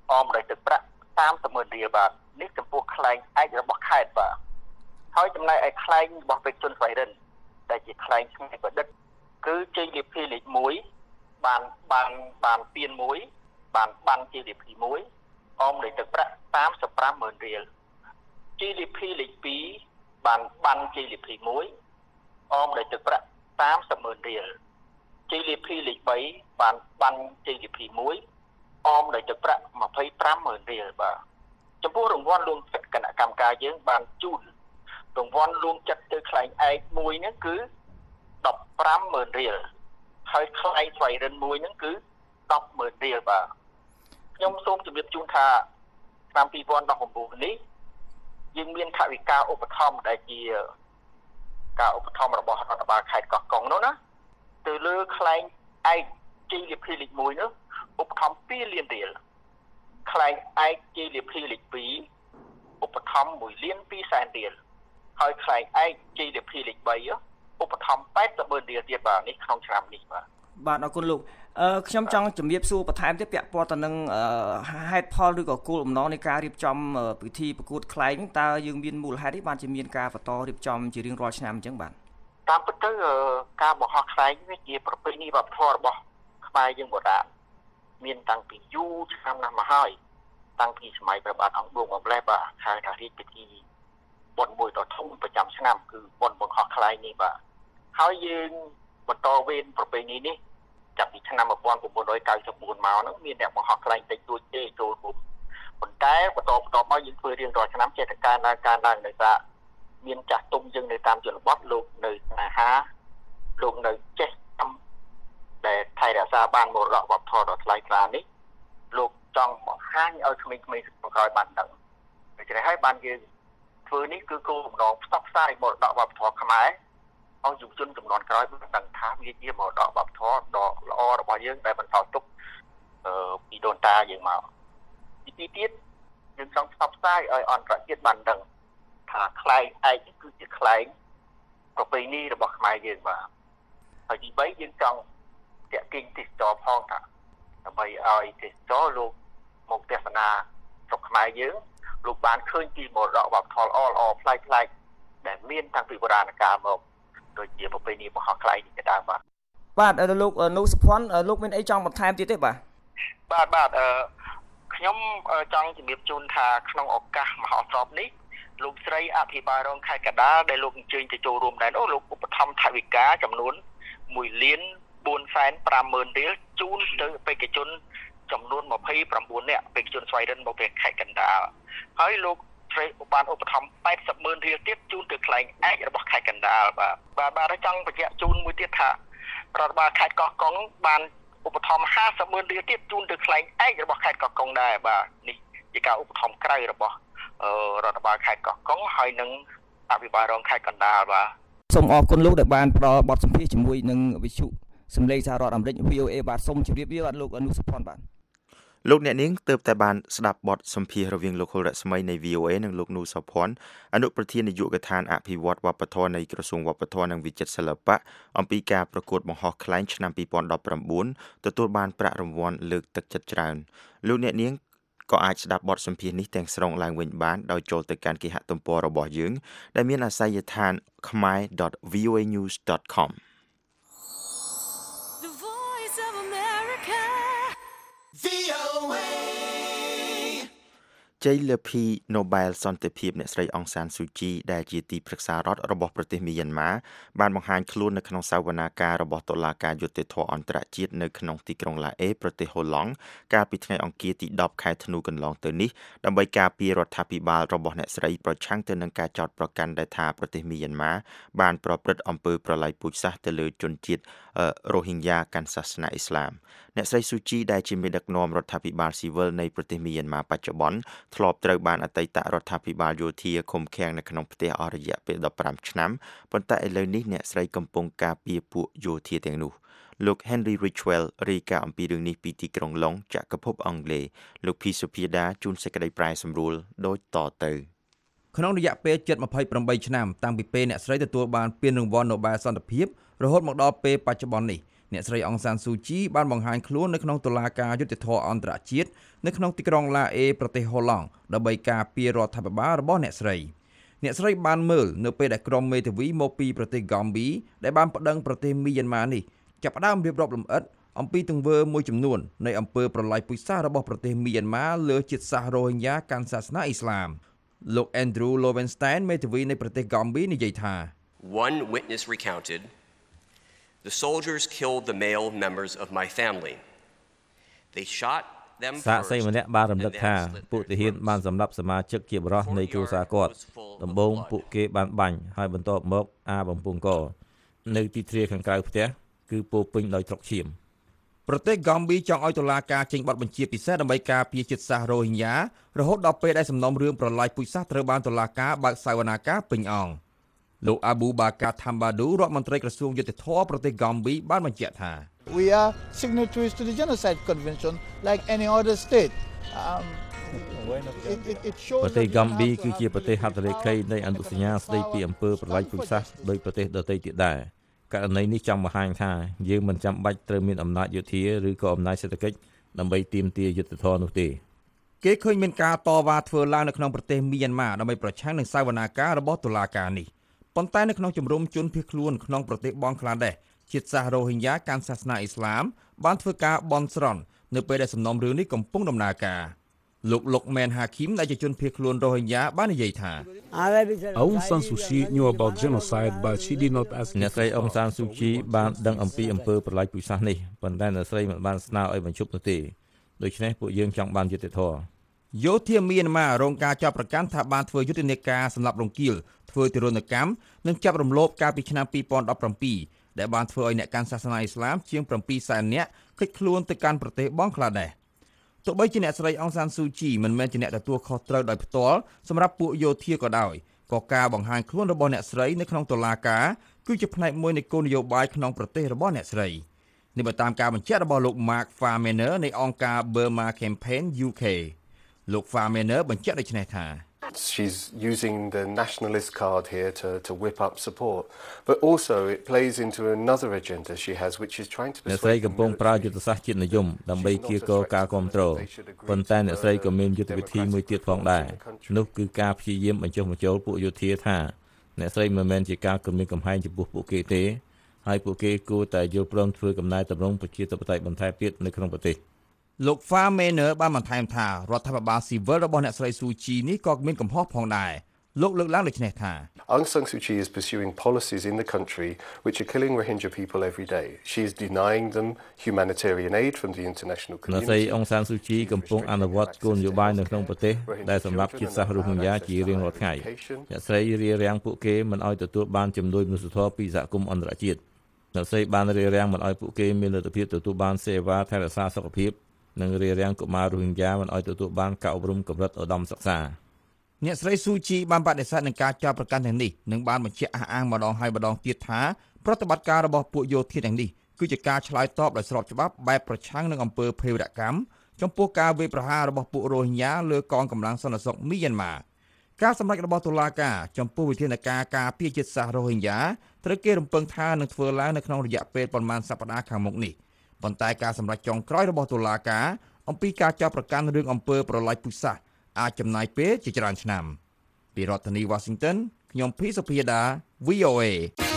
Speaker 5: អមដោយទឹកប្រាក់សាមសិបម៉ឺនរៀលបាទនេះចំពោះខ្លែងឯករបស់ខេត្តបាទហើយចំណែកឯខ្លែងរបស់បេក្ខជនស្វ័យរិនដែលជាខ្លែងឆ្ងាយប្រឌិតគឺជ័យលាភីលេខមួយបានបានបានពៀនមួយបានបានជ័យលាភីមួយអមដោយទឹកប្រាក់សាមសិបប្រាំម៉ឺនរៀលជ័យលាភីលេខពីរបានបានជ័យលាភីមួយអមដោយទឹកប្រាក់សាមសិបម៉ឺនរៀលជ័យលាភីលេខបីបានបានជ័យលាភីមួយអមដោយទឹកប្រាក់ម្ភៃប្រាំម៉ឺនរៀលបាទចំពោះរង្វាន់លួងចិត្តគណៈកម្មការយើងបានជូនរង្វាន់លួងចិត្តទៅខ្លែងឯកមួយហ្នឹងគឺដប់ប្រាំម៉ឺនរៀលហើយខ្លែងស្វ័យរិនមួយហ្នឹងគឺដប់ម៉ឺនរៀលបាទខ្ញុំសូមជម្រាបជូនថាឆ្នាំពីរពាន់ដប់ប្រាំ៩នេះយើងមានថវិកាឧបត្ថម្ភដែលជាការឧបត្ថម្ភរបស់រដ្ឋបាលខេត្តកោះកុងនោះណាទៅលើខ្លែងឯកជ័យលាភីលេខមួយនោះឧបត្ថម្ភពីរលានរៀលខ្លែងឯកជ័យលាភីលេខពីរឧបត្ថម្ភមួយលានពីរសែនរៀលហើយខ្លែងឯកជ័យលាភីលេខបីឧបត្ថម្ភแปดสิบម៉ឺនរៀលទៀតបាទនេះក្នុងឆ្នាំនេះបាទ
Speaker 13: បាទអរគុណលោកអឺខ្ញុំចង់ជំរាបសួរបន្ថែមទៀតពាក់ព័ន្ធទៅនឹងហេតុផលឬក៏គោលបំណងនៃការរៀបចំពិធីប្រកួតខ្លែងតើយើងមានមូលហេតុអីបានជាមានការបន្តរៀបចំជារៀងរាល់ឆ្នាំអញ្ចឹងបាទ
Speaker 5: តាមពិតទៅការបង្ហោះខ្លែងវាជាប្រពៃណីវប្បធម៌របស់ខ្មែរយើងបុរាណមានតាំងពីយូរឆ្នាំណាស់មកហើយតាំងពីសម័យព្រះបាទអង្គឌួងអំឡេះបាទហៅថារាជពិធីបុណ្យមួយដ៏ធំប្រចាំឆ្នាំគឺបុណ្យបង្ហោះខ្លែងនេះបាទហើយយើងបន្តវេនប្រពៃណីនេះចាប់ពីឆ្នាំmột nghìn chín trăm chín mươi tưមកហ្នឹងមានអ្នកបង្ហោះខ្លែងតិចតួចទេចូលរួមប៉ុន្តែបន្តបន្តមកយើងធ្វើរៀងរាល់ឆ្នាំចេះតែការឡើងការឡើងដោយសារមានចាស់ទុំយើងនៅតាមជនបទលោកនៅស្នេហាលោកនៅចេះតាមដែលថែរក្សាបានមរតកវប្បធម៌ដ៏ថ្លៃថ្លានេះលោកចង់បង្ហាញឲ្យក្មេងៗក្នុងក្រោយបានដឹងដូច្នេះហើយបានយើងធ្វើនេះគឺគោលបំណងផ្សព្វផ្សាយមរតកវប្បធម៌ខ្មែរឲ្យយុវជនចំនួនក្រោយបានដឹងថាវាជាមរតកវប្បធម៌ដ៏ល្អរបស់យើងដែលបន្តទុកអឺពីដូនតាយើងមកទីពីរទៀតយើងចង់ផ្សព្វផ្សាយឲ្យអន្តរជាតិបានដឹងថាខ្លែងឯកគឺជាខ្លែងប្រពៃណីរបស់ខ្មែរយើងបាទហើយទីបីយើងចង់តាក់ទាញទេសចរផងថាដើម្បីឲ្យទេសចរលោកមកទស្សនាស្រុកខ្មែរយើងលោកបានឃើញពីមរតកវប្បធម៌ល្អល្អប្លែកប្លែកដែលមានតាំងពីបុរាណកាលមកដូចជាប្រពៃណីបង្ហោះខ្លែងនេះដែរបាទ
Speaker 13: បាទលោកនូសុភ័ណ្ឌលោកមានអីចង់បន្ថែមទៀតទេបាទ
Speaker 5: បាទបាទអឺខ្ញុំចង់ជំរាបជូនថាក្នុងឱកាសមហោស្រពនេះលោកស្រីអភិបាលរងខេត្តកណ្ដាលដែលលោកអញ្ជើញទៅចូលរួមដែរនោះលោកឧបត្ថម្ភថវិកាចំនួនមួយលានបួនសែនប្រាំម៉ឺនរៀលជូនទៅបេក្ខជនចំនួនម្ភៃប្រាំបួននាក់បេក្ខជនស្វ័យរិនមកពីខេត្តកណ្ដាលហើយលោកស្រីបានឧបត្ថម្ភแปดสิบម៉ឺនរៀលទៀតជូនទៅខ្លែងឯករបស់ខេត្តកណ្ដាលបាទបាទបាទចង់បញ្ជាក់ជូនមួយទៀតថារដ្ឋបាលខេត្តកោះកុងបានឧបត្ថម្ភห้าสิบម៉ឺនរៀលទៀតជូនទៅខ្លែងឯករបស់ខេត្តកោះកុងដែរបាទនេះជាការឧបត្ថម្ភក្រៅរបស់រដ្ឋបាលខេត្តកោះកុងហើយនឹងអភិបាលរងខេត្តកណ្ដាលបាទ
Speaker 13: សូមអរគុណលោកដែលបានផ្ដល់បទសម្ភាសន៍ជាមួយនឹងវិទ្យុសម្លេងសហរដ្ឋអាមេរិក វី អូ អេ បាទសូមជម្រាបលាបាទលោកអនុសុភ័ណ្ឌបាទ
Speaker 3: លោកអ្នកនាងទើបតែបានស្ដាប់បទសម្ភាសន៍រវាងលោកហុលរស្មីនៃ វី អូ អេ និងលោកនូសុភ័ណ្ឌអនុប្រធាននាយកដ្ឋានអភិវឌ្ឍវប្បធម៌នៃក្រសួងវប្បធម៌និងវិចិត្រសិល្បៈអំពីការប្រកួតបង្ហោះខ្លែងឆ្នាំពីរពាន់ដប់ប្រាំបួនទទួលបានប្រាក់រង្វាន់លើកទឹកចិត្តច្រើនលោកអ្នកនាងក៏អាចស្ដាប់បទសម្ភាសន៍នេះទាំងស្រុងឡើងវិញបានដោយចូលទៅកាន់គេហទំព័ររបស់យើងដែលមានអាសយដ្ឋាន khmer dot v o a news dot com
Speaker 2: The Voice of America វី អូ เอ
Speaker 3: ជ័យលាភី Nobel សន្តិភាពអ្នកស្រីអង្សានស៊ូជីដែលជាទីប្រឹក្សារដ្ឋរបស់ប្រទេសមីយ៉ាន់ម៉ាបានបង្ហាញខ្លួននៅក្នុងសវនាការរបស់តុលាការយុត្តិធម៌អន្តរជាតិនៅក្នុងទីក្រុងឡាអេប្រទេសហូឡង់កាលពីថ្ងៃអង្គារទីដប់ខែធ្នូកន្លងទៅនេះដើម្បីការពាររដ្ឋាភិបាលរបស់អ្នកស្រីប្រឆាំងទៅនឹងការចោទប្រកាន់ដែលថាប្រទេសមីយ៉ាន់ម៉ាបានប្រព្រឹត្តអំពើប្រល័យពូជសាសន៍ទៅលើជនជាតិរ៉ូហីញ៉ាកាន់សាសនាអ៊ីស្លាមអ្នកស្រីស៊ូជីដែលជាមេដឹកនាំរដ្ឋាភិបាលស៊ីវិលនៃប្រទេសមីយ៉ាន់ម៉ាបច្ចុប្បន្នធ្លាប់ត្រូវបានអតីតរដ្ឋាភិបាលយោធាឃុំឃាំងនៅក្នុងផ្ទះអស់រយៈពេលដប់ប្រាំឆ្នាំប៉ុន្តែឥឡូវនេះអ្នកស្រីកំពុងការពារពួកយោធាទាំងនោះលោក Henry Ridgwell រាយការណ៍អំពីរឿងនេះពីទីក្រុងឡុងចក្រភពអង់គ្លេសលោកភីសុភាដាជួនសេចក្តីប្រែសម្រួលដូចតទៅ
Speaker 14: ក្នុងរយៈពេលជិតยี่สิบแปดឆ្នាំតាំងពីពេលអ្នកស្រីទទួលបានពានរង្វាន់ Nobel សន្តិភាពរហូតមកដល់ពេលបច្ចុប្បន្ននេះអ្នកស្រីអង្សានស៊ូជីបានបង្ហាញខ្លួននៅក្នុងតុលាការយុត្តិធម៌អន្តរជាតិនៅក្នុងទីក្រុងឡាអេប្រទេសហូឡង់ដើម្បីការពាររដ្ឋាភិបាលរបស់អ្នកស្រីអ្នកស្រីបានមើលនៅពេលដែលក្រុមមេធាវីមកពីប្រទេសហ្គាំប៊ីដែលបានប្តឹងប្រទេសមីយ៉ាន់ម៉ានេះចាប់ផ្ដើមរៀបរាប់លម្អិតអំពីទង្វើមួយចំនួននៃអំពើប្រល័យពូជសាសន៍របស់ប្រទេសមីយ៉ាន់ម៉ាលើជាតិសាសន៍រ៉ូហិញ៉ាកាន់សាសនាអ៊ីស្លាមលោក Andrew Lowenstein មេធាវីនៃប្រទេសហ្គាំប៊ីនិយាយថា
Speaker 15: One witness recounted the soldiers killed the male members of my family. They shot them
Speaker 16: សាក្សីម្នាក់បានរំលឹកថាពួកទាហានបានសម្លាប់សមាជិកជាបរិសុទ្ធនៃគ្រួសារគាត់ដំបូងពួកគេបានបាញ់ហើយបន្ទាប់មកអាបំពង់កនៅទីធ្លាខាងក្រៅផ្ទះគឺពោពេញដោយទ្រុកឈាម
Speaker 14: ប្រទេសហ្គាំប៊ីចង់ឲ្យតុលាការចេញបទបញ្ជាពិសេសដើម្បីការពារជាតិសាសន៍រ៉ូហិញ៉ារហូតដល់ពេលដែលសំណុំរឿងប្រល័យពូជសាសន៍ត្រូវបានតុលាការបើកសវនាការពេញអង្គលោកអាប៊ូបាកាថាំបាឌូរដ្ឋមន្ត្រីក្រសួងយុតិធម៌ប្រទេសហ្គាំប៊ីបានបញ្ជាក់ថា
Speaker 17: We are signatories to the Genocide Convention like any other state. Um, it, it, it shows
Speaker 16: ប្រទេសហ្គាំប៊ីគឺជាប្រទេសហត្ថលេខីនៃអនុសញ្ញាស្តីពីអំពើប្រល័យពូជសាសន៍ដោយប្រទេសដទៃទៀតដែរករណីនេះចង់បង្ហាញថាយើងមិនចាំបាច់ត្រូវមានអំណាចយោធាឬក៏អំណាចសេដ្ឋកិច្ចដើម្បីទាមទារយុត្តិធម៌នោះទេ
Speaker 14: គេឃើញមានការតវ៉ាធ្វើឡើងនៅក្នុងប្រទេសមីយ៉ាន់ម៉ាដើម្បីប្រឆាំងនឹងសវនាការរបស់តុលាការនេះប៉ុន្តែនៅក្នុងជំរំជនភៀសខ្លួនក្នុងប្រទេសបង់ក្លាដេសជាតិសាសន៍រ៉ូហិញ៉ាកាន់សាសនាអ៊ីស្លាមបានធ្វើការបន់ស្រន់នៅពេលដែលសំណុំរឿងនេះកំពុងដំណើរការលោកលោកមែនហាគីមដែលជាជនភៀសខ្លួនរ៉ូហិញ៉ាបាននិយាយថា
Speaker 18: Aung San Suu Kyi knew about genocide but she did not ask
Speaker 16: អ្នកស្រីអុងសានស៊ូជីបានដឹងអំពីអំពើប្រល័យពូជសាសន៍នេះប៉ុន្តែអ្នកស្រីមិនបានស្នើឲ្យបញ្ឈប់នោះទេដូច្នេះពួកយើងចង់បានយុត្តិធម៌
Speaker 14: យោធាមីយ៉ាន់ម៉ារងការចាប់ប្រកាន់ថាបានធ្វើយុទ្ធនាការសម្លាប់រង្គាលធ្វើទារុណកម្មនិងចាប់រំលោភកាលពីឆ្នាំពីរពាន់ដប់ប្រាំពីរដែលបានធ្វើឲ្យអ្នកកាន់សាសនាអ៊ីស្លាមជាងប្រាំពីរសែននាក់គេចខ្លួនទៅកាន់ប្រទេសបង់ក្លាដេសទោះបីជាអ្នកស្រីអង្សានស៊ូជីមិនមែនជាអ្នកទទួលខុសត្រូវដោយផ្ទាល់សម្រាប់ពួកយោធាក៏ដោយក៏ការបង្ហាញខ្លួនរបស់អ្នកស្រីនៅក្នុងតុលាការគឺជាផ្នែកមួយនៃគោលនយោបាយក្នុងប្រទេសរបស់អ្នកស្រីនេះបើតាមការបញ្ជាក់របស់លោក Mark Farmaner នៃអង្គការ Burma Campaign យូ ខេ លោក Farmaner បញ្ជាក់ដូចនេះថា
Speaker 19: She's using the nationalist card here to to whip up support but also it plays into another agenda she has which is trying to
Speaker 16: អ្នកស្រីកំពុងប្រើយុទ្ធសាស្ត្រជាតិនិយមដើម្បីគៀកការគ្រប់គ្រងប៉ុន្តែអ្នកស្រីក៏មានយុទ្ធវិធីមួយទៀតផងដែរនោះគឺការព្យាយាមបញ្ចុះបញ្ចូលពួកយោធាថាអ្នកស្រីមិនមែនជាការគំរាមកំហែងចំពោះពួកគេទេហើយពួកគេគួរតែយល់ព្រមធ្វើកំណែតម្រង់ប្រជាធិបតេយ្យបន្ថែមទៀតនៅក្នុងប្រទេស
Speaker 14: លោក Farmaner បានបន្ថែមថារដ្ឋាភិបាលស៊ីវិលរបស់អ្នកស្រីស៊ូជីនេះក៏មានកំហុសផងដែរលោកលើកឡើងដូចនេះថា
Speaker 19: Aung San Suu Kyi is pursuing policies in the country which are killing Rohingya people every day. She is denying them humanitarian aid from the international community.
Speaker 16: អ្នកស្រីអុងសានស៊ូជីកំពុងអនុវត្តគោលនយោបាយនៅក្នុងប្រទេសដែលសម្រាប់ជាតិសាសន៍រ៉ូហិញ៉ាជារៀងរាល់ថ្ងៃអ្នកស្រីរារាំងពួកគេមិនឲ្យទទួលបានជំនួយមនុស្សធម៌ពីសហគមន៍អន្តរជាតិអ្នកស្រីបានរារាំងមិនឲ្យពួកគេមានលទ្ធភាពទទួលបានសេវាថែរក្សាសុខភាពនិងរារាំងកុមាររ៉ូហិញ៉ាមិនឲ្យទទួលបានការអប់រំកម្រិតឧត្តមសិក្សា
Speaker 14: អ្នកស្រីស៊ូជីបានបដិសេធនឹងការចាប់ប្រកាន់ទាំងនេះនិងបានបញ្ជាក់អះអាងម្ដងហើយម្ដងទៀតថាប្រតិបត្តិការរបស់ពួកយោធាទាំងនេះគឺជាការឆ្លើយតបដោយស្របច្បាប់បែបប្រឆាំងនឹងអំពើភេរវកម្មចំពោះការវាយប្រហាររបស់ពួករ៉ូហិញ៉ាលើកងកម្លាំងសន្តិសុខមីយ៉ាន់ម៉ាការសម្រេចរបស់តុលាការចំពោះវិធានការការពារជាតិសាសន៍រ៉ូហិញ៉ាត្រូវគេរំពឹងថានឹងធ្វើឡើងនៅក្នុងរយៈពេលប្រមាណសប្តាហ៍ខាងមុខនេះប៉ុន្តែការសម្រេចចុងក្រោយរបស់តុលាការអំពីការចាប់ប្រកាន់រឿងអំពើប្រល័យពូជសាសន៍អាចចំណាយពេលជាច្រើនឆ្នាំពីរដ្ឋធានី Washington ខ្ញុំភីសុភាដា វី អូ เอ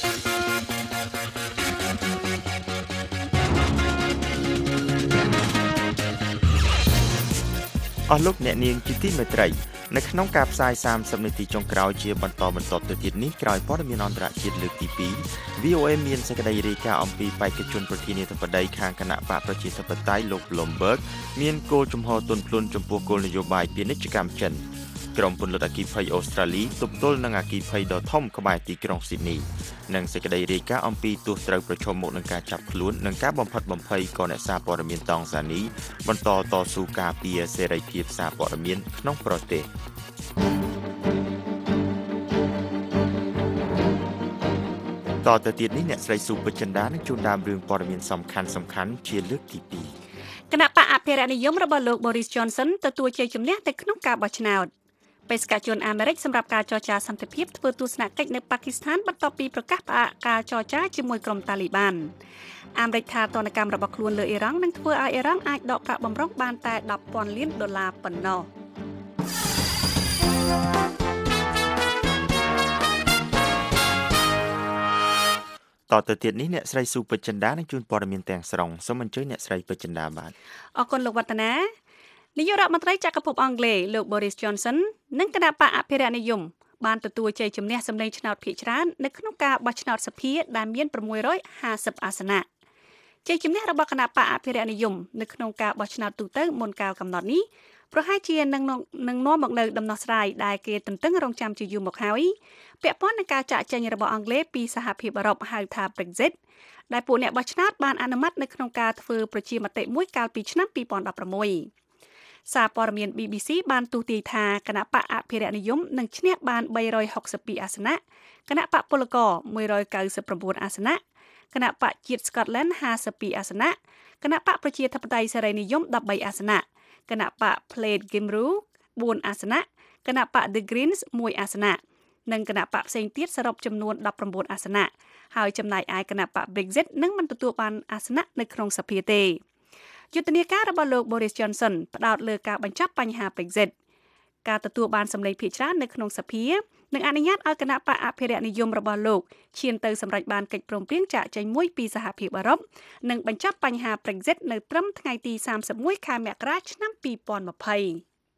Speaker 3: អស់លោកអ្នកនាងជាទីមេត្រីនៅក្នុងការផ្សាយសាមសិបនាទីចុងក្រោយជាបន្តបន្តទៅទៀតនេះក្រោយព័ត៌មានអន្តរជាតិលើកទីពីរ វី អូ เอ មានសេចក្តីរាយការណ៍អំពីបេក្ខជនប្រធានាធិបតីខាងគណៈបកប្រជាធិបតេយ្យលោក Bloomberg មានគោលជំហរទន់ភ្លន់ចំពោះគោលនយោបាយពាណិជ្ជកម្មចិនក្រុមពន្លត់អគ្គិភ័យអូស្ត្រាលីទប់ទល់នឹងអគ្គិភ័យដ៏ធំក្បែរទីក្រុងស៊ីដនីនិងសេចក្តីរាយការណ៍អំពីទោសត្រូវប្រឈមមុខនឹងការចាប់ខ្លួននិងការបំផិតបំភ័យក៏អ្នកសារព័ត៌មានតង់សានីបន្តតស៊ូការពារសេរីភាពសារព័ត៌មានក្នុងប្រទេសតទៅទៀតនេះអ្នកស្រីស៊ូបចិន្តានឹងជួនដើមរឿងព័ត៌មានសំខាន់សំខាន់ជាលើកទីពីរ
Speaker 4: គណៈបកអភិរក្សនិយមរបស់លោក Boris Johnson ទទួលជ័យជំនះទៅក្នុងការបោះឆ្នោតបេសកជនអាមេរិកសម្រាប់ការចរចាសន្តិភាពធ្វើទស្សនកិច្ចនៅប៉ាគីស្ថានបន្ទាប់ពីប្រកាសផ្អាកការចរចាជាមួយក្រុមតាលីបានអាមេរិកថាទណ្ឌកម្មរបស់ខ្លួនលើអ៊ីរ៉ង់នឹងធ្វើឲ្យអ៊ីរ៉ង់អាចដកប្រាក់បម្រុងបានតែដប់ពាន់លានដុល្លារប៉ុណ្ណោះ
Speaker 3: តទៅទៀតនេះអ្នកស្រីស៊ូពេជ្រចិន្តានឹងជួនព័ត៌មានទាំងស្រុងសូមអញ្ជើញអ្នកស្រីពេជ្រចិន្តាបាទ
Speaker 4: អរគុណលោកវឌ្ឍនានាយករដ្ឋមន្ត្រីចក្រភពអង់គ្លេសលោក Boris Johnson និងគណៈបកអភិរក្សនិយមបានទទួលជ័យជំនះសម្លេងឆ្នោតភាគច្រើននៅក្នុងការបោះឆ្នោតសភាដែលមានប្រាំមួយរយហាសិបអាសនៈជ័យជំនះរបស់គណៈបកអភិរក្សនិយមនៅក្នុងការបោះឆ្នោតទូទៅមុនកាលកំណត់នេះប្រហែលជានឹងនឹងនាំមកនៅដំណោះស្រាយដែលគេទន្ទឹងរង់ចាំជាយូរមកហើយពាក់ព័ន្ធនឹងការចាក់ចែងរបស់អង់គ្លេសពីសហភាពអឺរ៉ុបហៅថា Brexit ដែលពួកអ្នកបោះឆ្នោតបានអនុម័តនៅក្នុងការធ្វើប្រជាមតិមួយកាលពីឆ្នាំពីរពាន់ដប់ប្រាំមួយសារព័ត៌មាន ប៊ី ប៊ី ស៊ី បានទស្សន៍ទាយថាគណៈបកអភិរក្សនិយមនឹងឈ្នះបានបីរយហុកសិបពីរអាសនៈគណៈបកពលករមួយរយកៅសិបប្រាំបួនអាសនៈគណៈបកជាតិ Scotland ហាសិបពីរអាសនៈគណៈបកប្រជាធិបតេយ្យសេរីនិយមដប់បីអាសនៈគណៈបក Plaid Cymru បួនអាសនៈគណៈបក The Greens មួយអាសនៈនិងគណៈបកផ្សេងទៀតសរុបចំនួនដប់ប្រាំបួនអាសនៈហើយចំណែកឯគណៈបក Brexit នឹងមិនទទួលបានអាសនៈនៅក្នុងសភាទេយុទ្ធនាការរបស់លោក Boris Johnson ផ្ដោតលើការបញ្ចប់បញ្ហា Brexit ការទទួលបានសម្លេងភាគច្រើននៅក្នុងសភានឹងអនុញ្ញាតឲ្យគណៈបកអភិរក្សនិយមរបស់លោកឈានទៅសម្រេចបានកិច្ចព្រមព្រៀងចាកចេញមួយពីសហភាពអឺរ៉ុបនិងបញ្ចប់បញ្ហា Brexit នៅត្រឹមថ្ងៃទីសាមសិបមួយខែមករាឆ្នាំពីរពាន់ยี่สิบ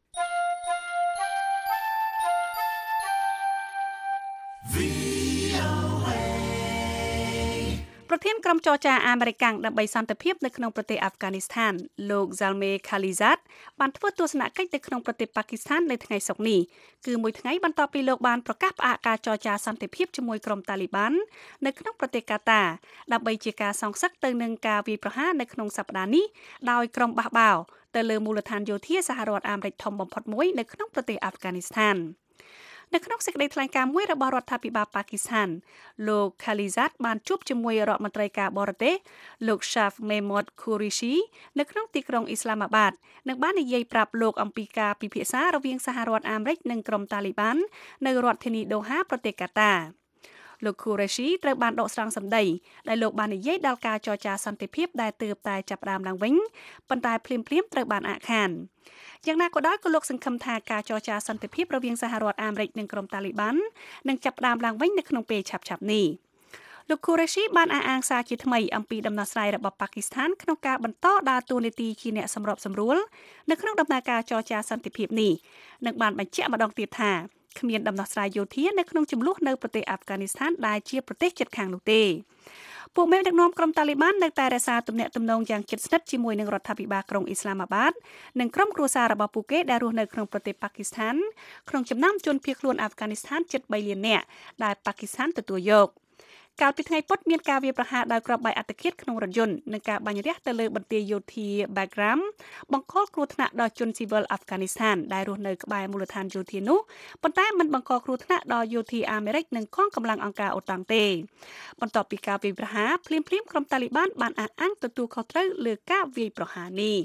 Speaker 4: ប្រធានក្រុមចរចាអាមេរិកដើម្បីសន្តិភាពនៅក្នុងប្រទេសអាហ្វហ្គានីស្ថានលោក Zalmay Khalilzad បានធ្វើទស្សនកិច្ចនៅក្នុងប្រទេសប៉ាគីស្ថាននៅថ្ងៃសុក្រនេះគឺមួយថ្ងៃបន្ទាប់ពីលោកបានប្រកាសផ្អាកការចរចាសន្តិភាពជាមួយក្រុមតាលីបាននៅក្នុងប្រទេសកាតាដើម្បីជាការសងសឹកទៅនឹងការវាយប្រហារនៅក្នុងសប្តាហ៍នេះដោយក្រុមបះបោរទៅលើមូលដ្ឋានយោធាសហរដ្ឋអាមេរិកធំបំផុតមួយនៅក្នុងប្រទេសអាហ្វហ្គានីស្ថាននៅក្នុងសេចក្តីថ្លែងការណ៍មួយរបស់រដ្ឋាភិបាលប៉ាគីស្ថានលោក Khalilzad បានជួបជាមួយរដ្ឋមន្ត្រីការបរទេសលោក Shah Mehmood Qureshi នៅក្នុងទីក្រុងអ៊ីស្លាមាបាតនិងបាននិយាយប្រាប់លោកអំពីការពិភាក្សារវាងសហរដ្ឋអាមេរិកនិងក្រុមតាលីបាននៅរដ្ឋធានីដូហាប្រទេសកាតាលោក Qureshi ត្រូវបានដកស្រង់សម្ដីដែលលោកបាននិយាយដល់ការចរចាសន្តិភាពដែលទើបតែចាប់ផ្ដើមឡើងវិញប៉ុន្តែភ្លាមៗត្រូវបានអាក់ខានយ៉ាងណាក៏ដោយក៏លោកសង្ឃឹមថាការចរចាសន្តិភាពរវាងសហរដ្ឋអាមេរិកនិងក្រុមតាលីបាននឹងចាប់ផ្ដើមឡើងវិញនៅក្នុងពេលឆាប់ៗនេះលោក Qureshi បានអះអាងសារជាថ្មីអំពីដំណោះស្រាយរបស់ប៉ាគីស្ថានក្នុងការបន្តដើរតួនាទីជាអ្នកសម្របសម្រួលនៅក្នុងដំណើរការចរចាសន្តិភាពនេះនិងបានបញ្ជាក់ម្ដងទៀតថាគ្មានដំណោះស្រាយយោធានៅក្នុងចំនួននៅប្រទេសអាហ្វហ្គានីស្ថានដែលជាប្រទេសជិតខាងនោះទេពួកមេដឹកនាំក្រុមតាលីបាននៅតែរក្សាទំនាក់ទំនងយ៉ាងជិតស្និទ្ធជាមួយនឹងរដ្ឋាភិបាលក្រុងអ៊ីស្លាមាបាតនិងក្រុមគ្រួសាររបស់ពួកគេដែលរស់នៅក្នុងប្រទេសប៉ាគីស្ថានក្នុងចំណោមជនភៀសខ្លួនអាហ្វហ្គានីស្ថានជិតបីលាននាក់ដែលប៉ាគីស្ថានទទួលយកកាលពីថ្ងៃពុធមានការវាយប្រហារដោយគ្រាប់បែកអត្តឃាតក្នុងរថយន្តនិងការបាញ់រះទៅលើបន្ទាយយោធា Bagram បង្កគ្រោះថ្នាក់ដល់ជនស៊ីវិលអាហ្វហ្គានីស្ថានដែលរស់នៅក្បែរមូលដ្ឋានយោធានោះប៉ុន្តែមិនបង្កគ្រោះថ្នាក់ដល់យោធាអាមេរិកនិងកងកម្លាំងអង្គការអូតាំងទេបន្ទាប់ពីការវាយប្រហារភ្លាមៗក្រុមតាលីបានបានអះអាងទទួលខុសត្រូវលើការវាយប្រហារនេះ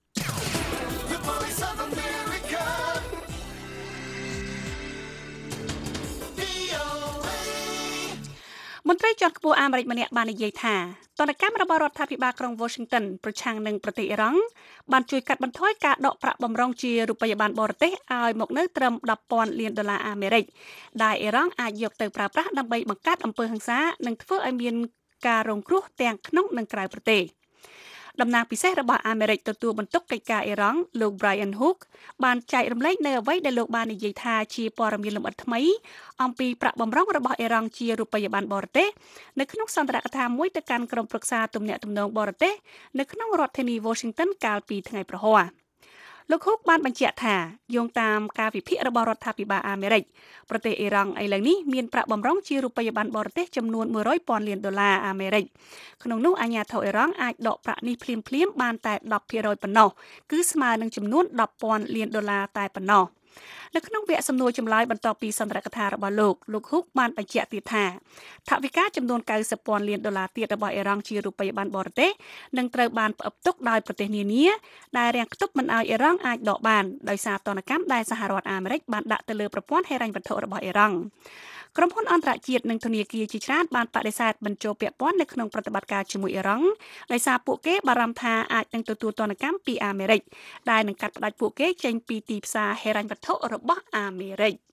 Speaker 4: មន្ត្រីជាន់ខ្ពស់អាមេរិកម្នាក់បាននិយាយថាទណ្ឌកម្មរបស់រដ្ឋាភិបាលក្រុង Washington ប្រឆាំងនឹងប្រទេសអ៊ីរ៉ង់បានជួយកាត់បន្ថយការដកប្រាក់បម្រុងជារូបិយប័ណ្ណបរទេសឲ្យមកនៅត្រឹមដប់ពាន់លានដុល្លារអាមេរិកដែលអ៊ីរ៉ង់អាចយកទៅប្រើប្រាស់ដើម្បីបង្កើតអំពើហិង្សានិងធ្វើឲ្យមានការរងគ្រោះទាំងក្នុងនិងក្រៅប្រទេសតំណាងពិសេសរបស់អាមេរិកទទួលបន្ទុកកិច្ចការអ៊ីរ៉ង់លោក Brian Hook បានចែករំលែកនៅអ្វីដែលលោកបាននិយាយថាជាព័ត៌មានលម្អិតថ្មីអំពីប្រាក់បម្រុងរបស់អ៊ីរ៉ង់ជារូបិយប័ណ្ណបរទេសនៅក្នុងសន្ទរកថាមួយទៅកាន់ក្រុមប្រឹក្សាទំនាក់ទំនងបរទេសនៅក្នុងរដ្ឋធានី Washington កាលពីថ្ងៃប្រហ័សលោក Hook បានបញ្ជាក់ថាយោងតាមការវិភាគរបស់រដ្ឋាភិបាលអាមេរិកប្រទេសអ៊ីរ៉ង់ឥឡូវនេះមានប្រាក់បម្រុងជារូបិយប័ណ្ណបរទេសចំនួនមួយរយពាន់លានដុល្លារអាមេរិកក្នុងនោះអាជ្ញាធរអ៊ីរ៉ង់អាចដកប្រាក់នេះភ្លាមៗបានតែដប់ភាគរយប៉ុណ្ណោះគឺស្មើនឹងចំនួនដប់ពាន់លានដុល្លារតែប៉ុណ្ណោះនៅក្នុងវគ្គសំណួរចម្លើយបន្ទាប់ពីសន្ទរកថារបស់លោកលោកហ៊ុកបានបញ្ជាក់ទៀតថាថវិកាចំនួនកៅសិបពាន់លានដុល្លារទៀតរបស់អ៊ីរ៉ង់ជារូបិយប័ណ្ណបរទេសនឹងត្រូវបានផ្អឹបទុកដោយប្រទេសនានាដែលរាំងខ្ទប់មិនឲ្យអ៊ីរ៉ង់អាចដកបានដោយសារទណ្ឌកម្មដែលសហរដ្ឋអាមេរិកបានដាក់ទៅលើប្រព័ន្ធហិរញ្ញវត្ថុរបស់អ៊ីរ៉ង់ក្រុមហ៊ុនអន្តរជាតិនិងធនាគារជាច្រើនបានបដិសេធបញ្ចូលពាក់ព័ន្ធនៅក្នុងប្រតិបត្តិការជាមួយអ៊ីរ៉ង់ដោយសារពួកគេបារម្ភថាអាចនឹងទទួលទណ្ឌកម្មពីអាមេរិកដែលនឹងកាត់ផ្តាច់ពួកគេចេញពីទីផ្សារហិរញ្ញវត្ថុរបស់អាមេរិក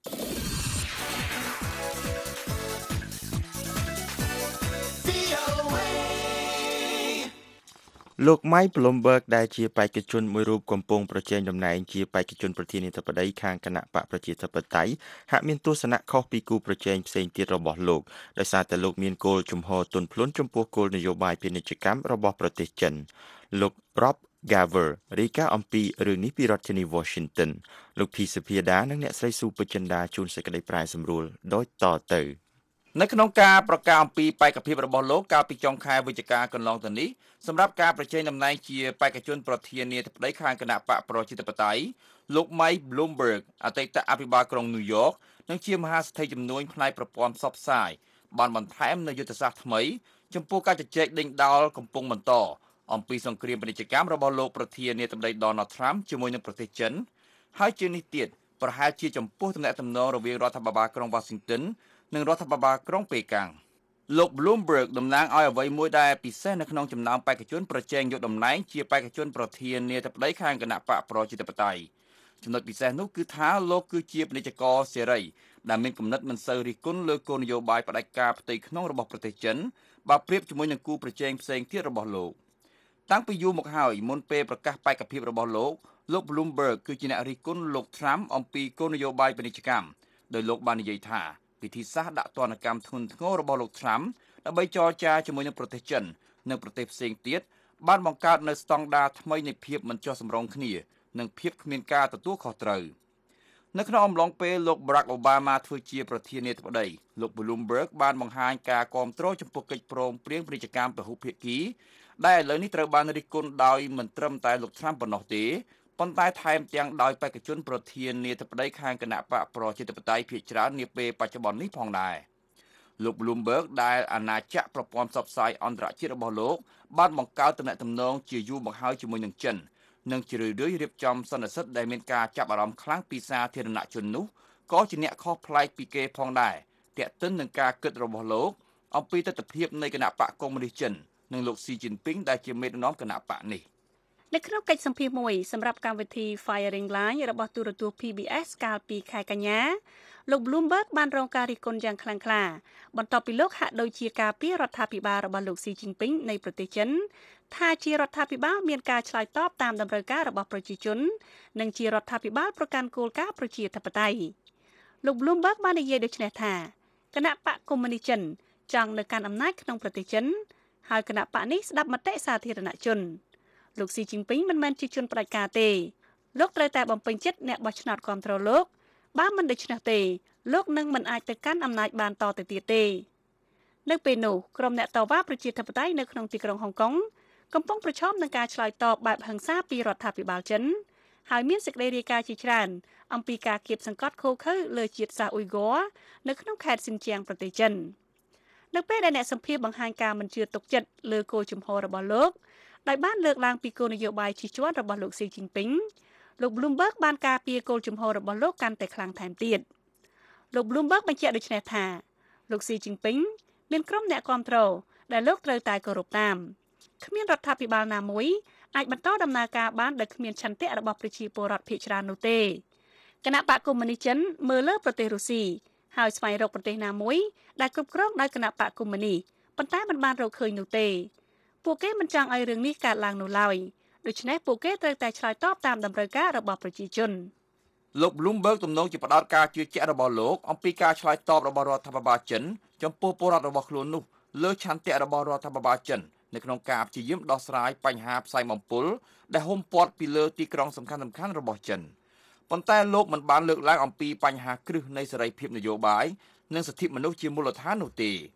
Speaker 3: លោក Mike Bloomberg ដែលជាបេក្ខជនមួយរូបកំពុងប្រជែងតំណែងជាបេក្ខជនប្រធានាធិបតីខាងគណៈបកប្រជាធិបតេយ្យហាក់មានទស្សនៈខុសពីគូប្រជែងផ្សេងទៀតរបស់លោកដោយសារតែលោកមានគោលជំហរទន់ភ្លន់ចំពោះគោលនយោបាយពាណិជ្ជកម្មរបស់ប្រទេសចិនលោក Rob Gaver រាយការណ៍អំពីរឿងនេះពីរដ្ឋធានី Washington លោកភីសុភាដានិងអ្នកស្រីស៊ូពេជ្រចិន្តាជួនសេចក្តីប្រាយសម្រួលដូចតទៅ
Speaker 14: នៅក្នុងការប្រកាសអំពីបេក្ខភាពរបស់លោកកាលពីចុងខែវិច្ឆិកាកន្លងទៅនេះសម្រាប់ការប្រជែងតំណែងជាបេក្ខជនប្រធានាធិបតីខាងគណៈបកប្រជាធិបតេយ្យលោក Mike Bloomberg អតីតអភិបាលក្រុង New York និងជាមហាស្ថិរជំនួយផ្នែកប្រព័ន្ធផ្សព្វផ្សាយបានបន្ថែមនូវយុទ្ធសាស្ត្រថ្មីចំពោះការជជែកដេញដោលកំពុងបន្តអំពីសង្គ្រាមពាណិជ្ជកម្មរបស់លោកប្រធានាធិបតី Donald Trump ជាមួយនឹងប្រទេសចិនហើយជានេះទៀតប្រហែលជាចំពោះទំនាក់ទំនងរវាងរដ្ឋាភិបាលក្រុង Washingtonនិងរដ្ឋាភិបាលក្រុងប៉េកាំងលោក Bloomberg តំណាងឲ្យអ្វីមួយដែលពិសេសនៅក្នុងចំណោមបេក្ខជនប្រជែងយកតំណែងជាបេក្ខជនប្រធានាធិបតីខាងគណៈបកប្រជាធិបតេយ្យចំណុចពិសេសនោះគឺថាលោកគឺជាពាណិជ្ជករសេរីដែលមានគំនិតមិនសូវរិះគន់លើគោលនយោបាយផ្ដាច់ការផ្ទៃក្នុងរបស់ប្រទេសចិនបើប្រៀបជាមួយនឹងគូប្រជែងផ្សេងទៀតរបស់លោកតាំងពីយូរមកហើយមុនពេលប្រកាសបេក្ខភាពរបស់លោកលោក Bloomberg គឺជាអ្នករិះគន់លោក Trump អំពីគោលនយោបាយពាណិជ្ជកម្មដោយលោកបាននិយាយថាវិធីសាស្ត្រដាក់ទណ្ឌកម្មធ្ងន់ធ្ងររបស់លោក Trump ដើម្បីចរចាជាមួយនឹងប្រទេសចិននិងប្រទេសផ្សេងទៀតបានបង្កើតនូវស្តង់ដារថ្មីនៃភាពមិនចុះសម្រុងគ្នានិងភាពគ្មានការទទួលខុសត្រូវនៅក្នុងអំឡុងពេលលោក Barack Obama ធ្វើជាប្រធានាធិបតីលោក Bloomberg បានបង្ហាញការគាំទ្រចំពោះកិច្ចព្រមព្រៀងពាណិជ្ជកម្មពហុភាគីដែលឥឡូវនេះត្រូវបានរិះគន់ដោយមិនត្រឹមតែលោក Trump ប៉ុណ្ណោះទេប៉ុន្តែថែមទាំងដោយបេក្ខជនប្រធានាធិបតីខាងគណៈបកប្រជាធិបតេយ្យភាគច្រើននាពេលបច្ចុប្បន្ននេះផងដែរលោក Bloomberg ដែលអាណាចក្រប្រព័ន្ធផ្សព្វផ្សាយអន្តរជាតិរបស់លោកបានបង្កើតទំនាក់ទំនងជាយូរមកហើយជាមួយនឹងចិននិងជារឿយៗរៀបចំសន្និសីទដែលមានការចាប់អារម្មណ៍ខ្លាំងពីសាធារណជននោះក៏ជាអ្នកខុសប្លែកពីគេផងដែរទាក់ទិននឹងការគិតរបស់លោកអំពីទស្សនវិជ្ជានៃគណៈបកកុម្មុយនីសចិននិងលោក Xi Jinping ដែលជាមេដឹកនាំគណៈបកនេះ
Speaker 4: នៅក្នុងកិច្ចសម្ភាសន៍មួយសម្រាប់កម្មវិធី Firing Line របស់ទូរទស្សន៍ P B S កាលពីខែកញ្ញាលោក Bloomberg បានរងការរិះគន់យ៉ាងខ្លាំងក្លាបន្ទាប់ពីលោកហាក់ដូចជាការពីរដ្ឋាភិបាលរបស់លោក Xi Jinping នៃប្រទេសចិនថាជារដ្ឋាភិបាលមានការឆ្លើយតបតាមតម្រូវការរបស់ប្រជាជននិងជារដ្ឋាភិបាលប្រកាន់គោលការណ៍ប្រជាធិបតេយ្យលោក Bloomberg បាននិយាយដូចនេះថាគណៈបកកុម្មុយនីសចិនចង់នៅកាន់អំណាចក្នុងប្រទេសចិនហើយគណៈបកនេះស្ដាប់មតិសាធារណជនលោក Xi Jinping មិនមែនជាជនផ្ដាច់ការទេលោកត្រូវតែបំពេញចិត្តអ្នកបោះឆ្នោតគ្រប់គ្រងលោកបើមិនដូច្នេះទេលោកនឹងមិនអាចទៅកាន់អំណាចបានតទៅទៀតទេនៅពេលនោះក្រុមអ្នកតវ៉ាប្រជាធិបតេយ្យនៅក្នុងទីក្រុងហុងកុងកំពុងប្រឈមនឹងការឆ្លើយតបបែបហិង្សាពីរដ្ឋាភិបាលចិនហើយមានសេចក្តីរាយការណ៍ជាច្រើនអំពីការគៀបសង្កត់ឃោរឃៅលើជាតិសាសន៍អ៊ុយហ្គ័រនៅក្នុងខេត្តស៊ីនជៀងប្រទេសចិននៅពេលដែលអ្នកសម្ភាសបង្ហាញការមិនជឿទុកចិត្តលើគោលជំហររបស់លោកដោយបានលើកឡើងពីគោលនយោបាយជិះជាន់របស់លោក Xi Jinping លោក Bloomberg បានការពារគោលជំហររបស់លោកកាន់តែខ្លាំងថែមទៀតលោក Bloomberg បញ្ជាក់ដូចនេះថាលោក Xi Jinping មានក្រុមអ្នកគាំទ្រដែលលោកត្រូវតែគោរពតាមគ្មានរដ្ឋាភិបាលណាមួយអាចបន្តដំណើរការបានដោយគ្មានឆន្ទៈរបស់ប្រជាពលរដ្ឋភាគច្រើននោះទេគណៈបកកុម្មុយនីសចិនមើលលើប្រទេសរុស្ស៊ីហើយស្វែងរកប្រទេសណាមួយដែលគ្រប់គ្រងដោយគណៈបកកុម្មុយនីសប៉ុន្តែមិនបានរកឃើញនោះទេពួកគេមិនចង់ឲ្យរឿងនេះកើតឡើងនោះឡើយដូច្នេះពួកគេត្រូវតែឆ្លើយតបតាមតម្រូវការរបស់ប្រជាជន
Speaker 14: លោក Bloomberg ទំនងជាផ្ដោតការជឿជាក់របស់លោកអំពីការឆ្លើយតបរបស់រដ្ឋាភិបាលចិនចំពោះពលរដ្ឋរបស់ខ្លួននោះលើឆន្ទៈរបស់រដ្ឋាភិបាលចិននៅក្នុងការព្យាយាមដោះស្រាយបញ្ហាផ្សែងបំពុលដែលហុំព័ទ្ធពីលើទីក្រុងសំខាន់ៗរបស់ចិនប៉ុន្តែលោកមិនបានលើកឡើងអំពីបញ្ហាគ្រឹះនៃសេរីភាពនយោបាយនិងសិទ្ធិមនុស្សជាមូលដ្ឋាននោះទេ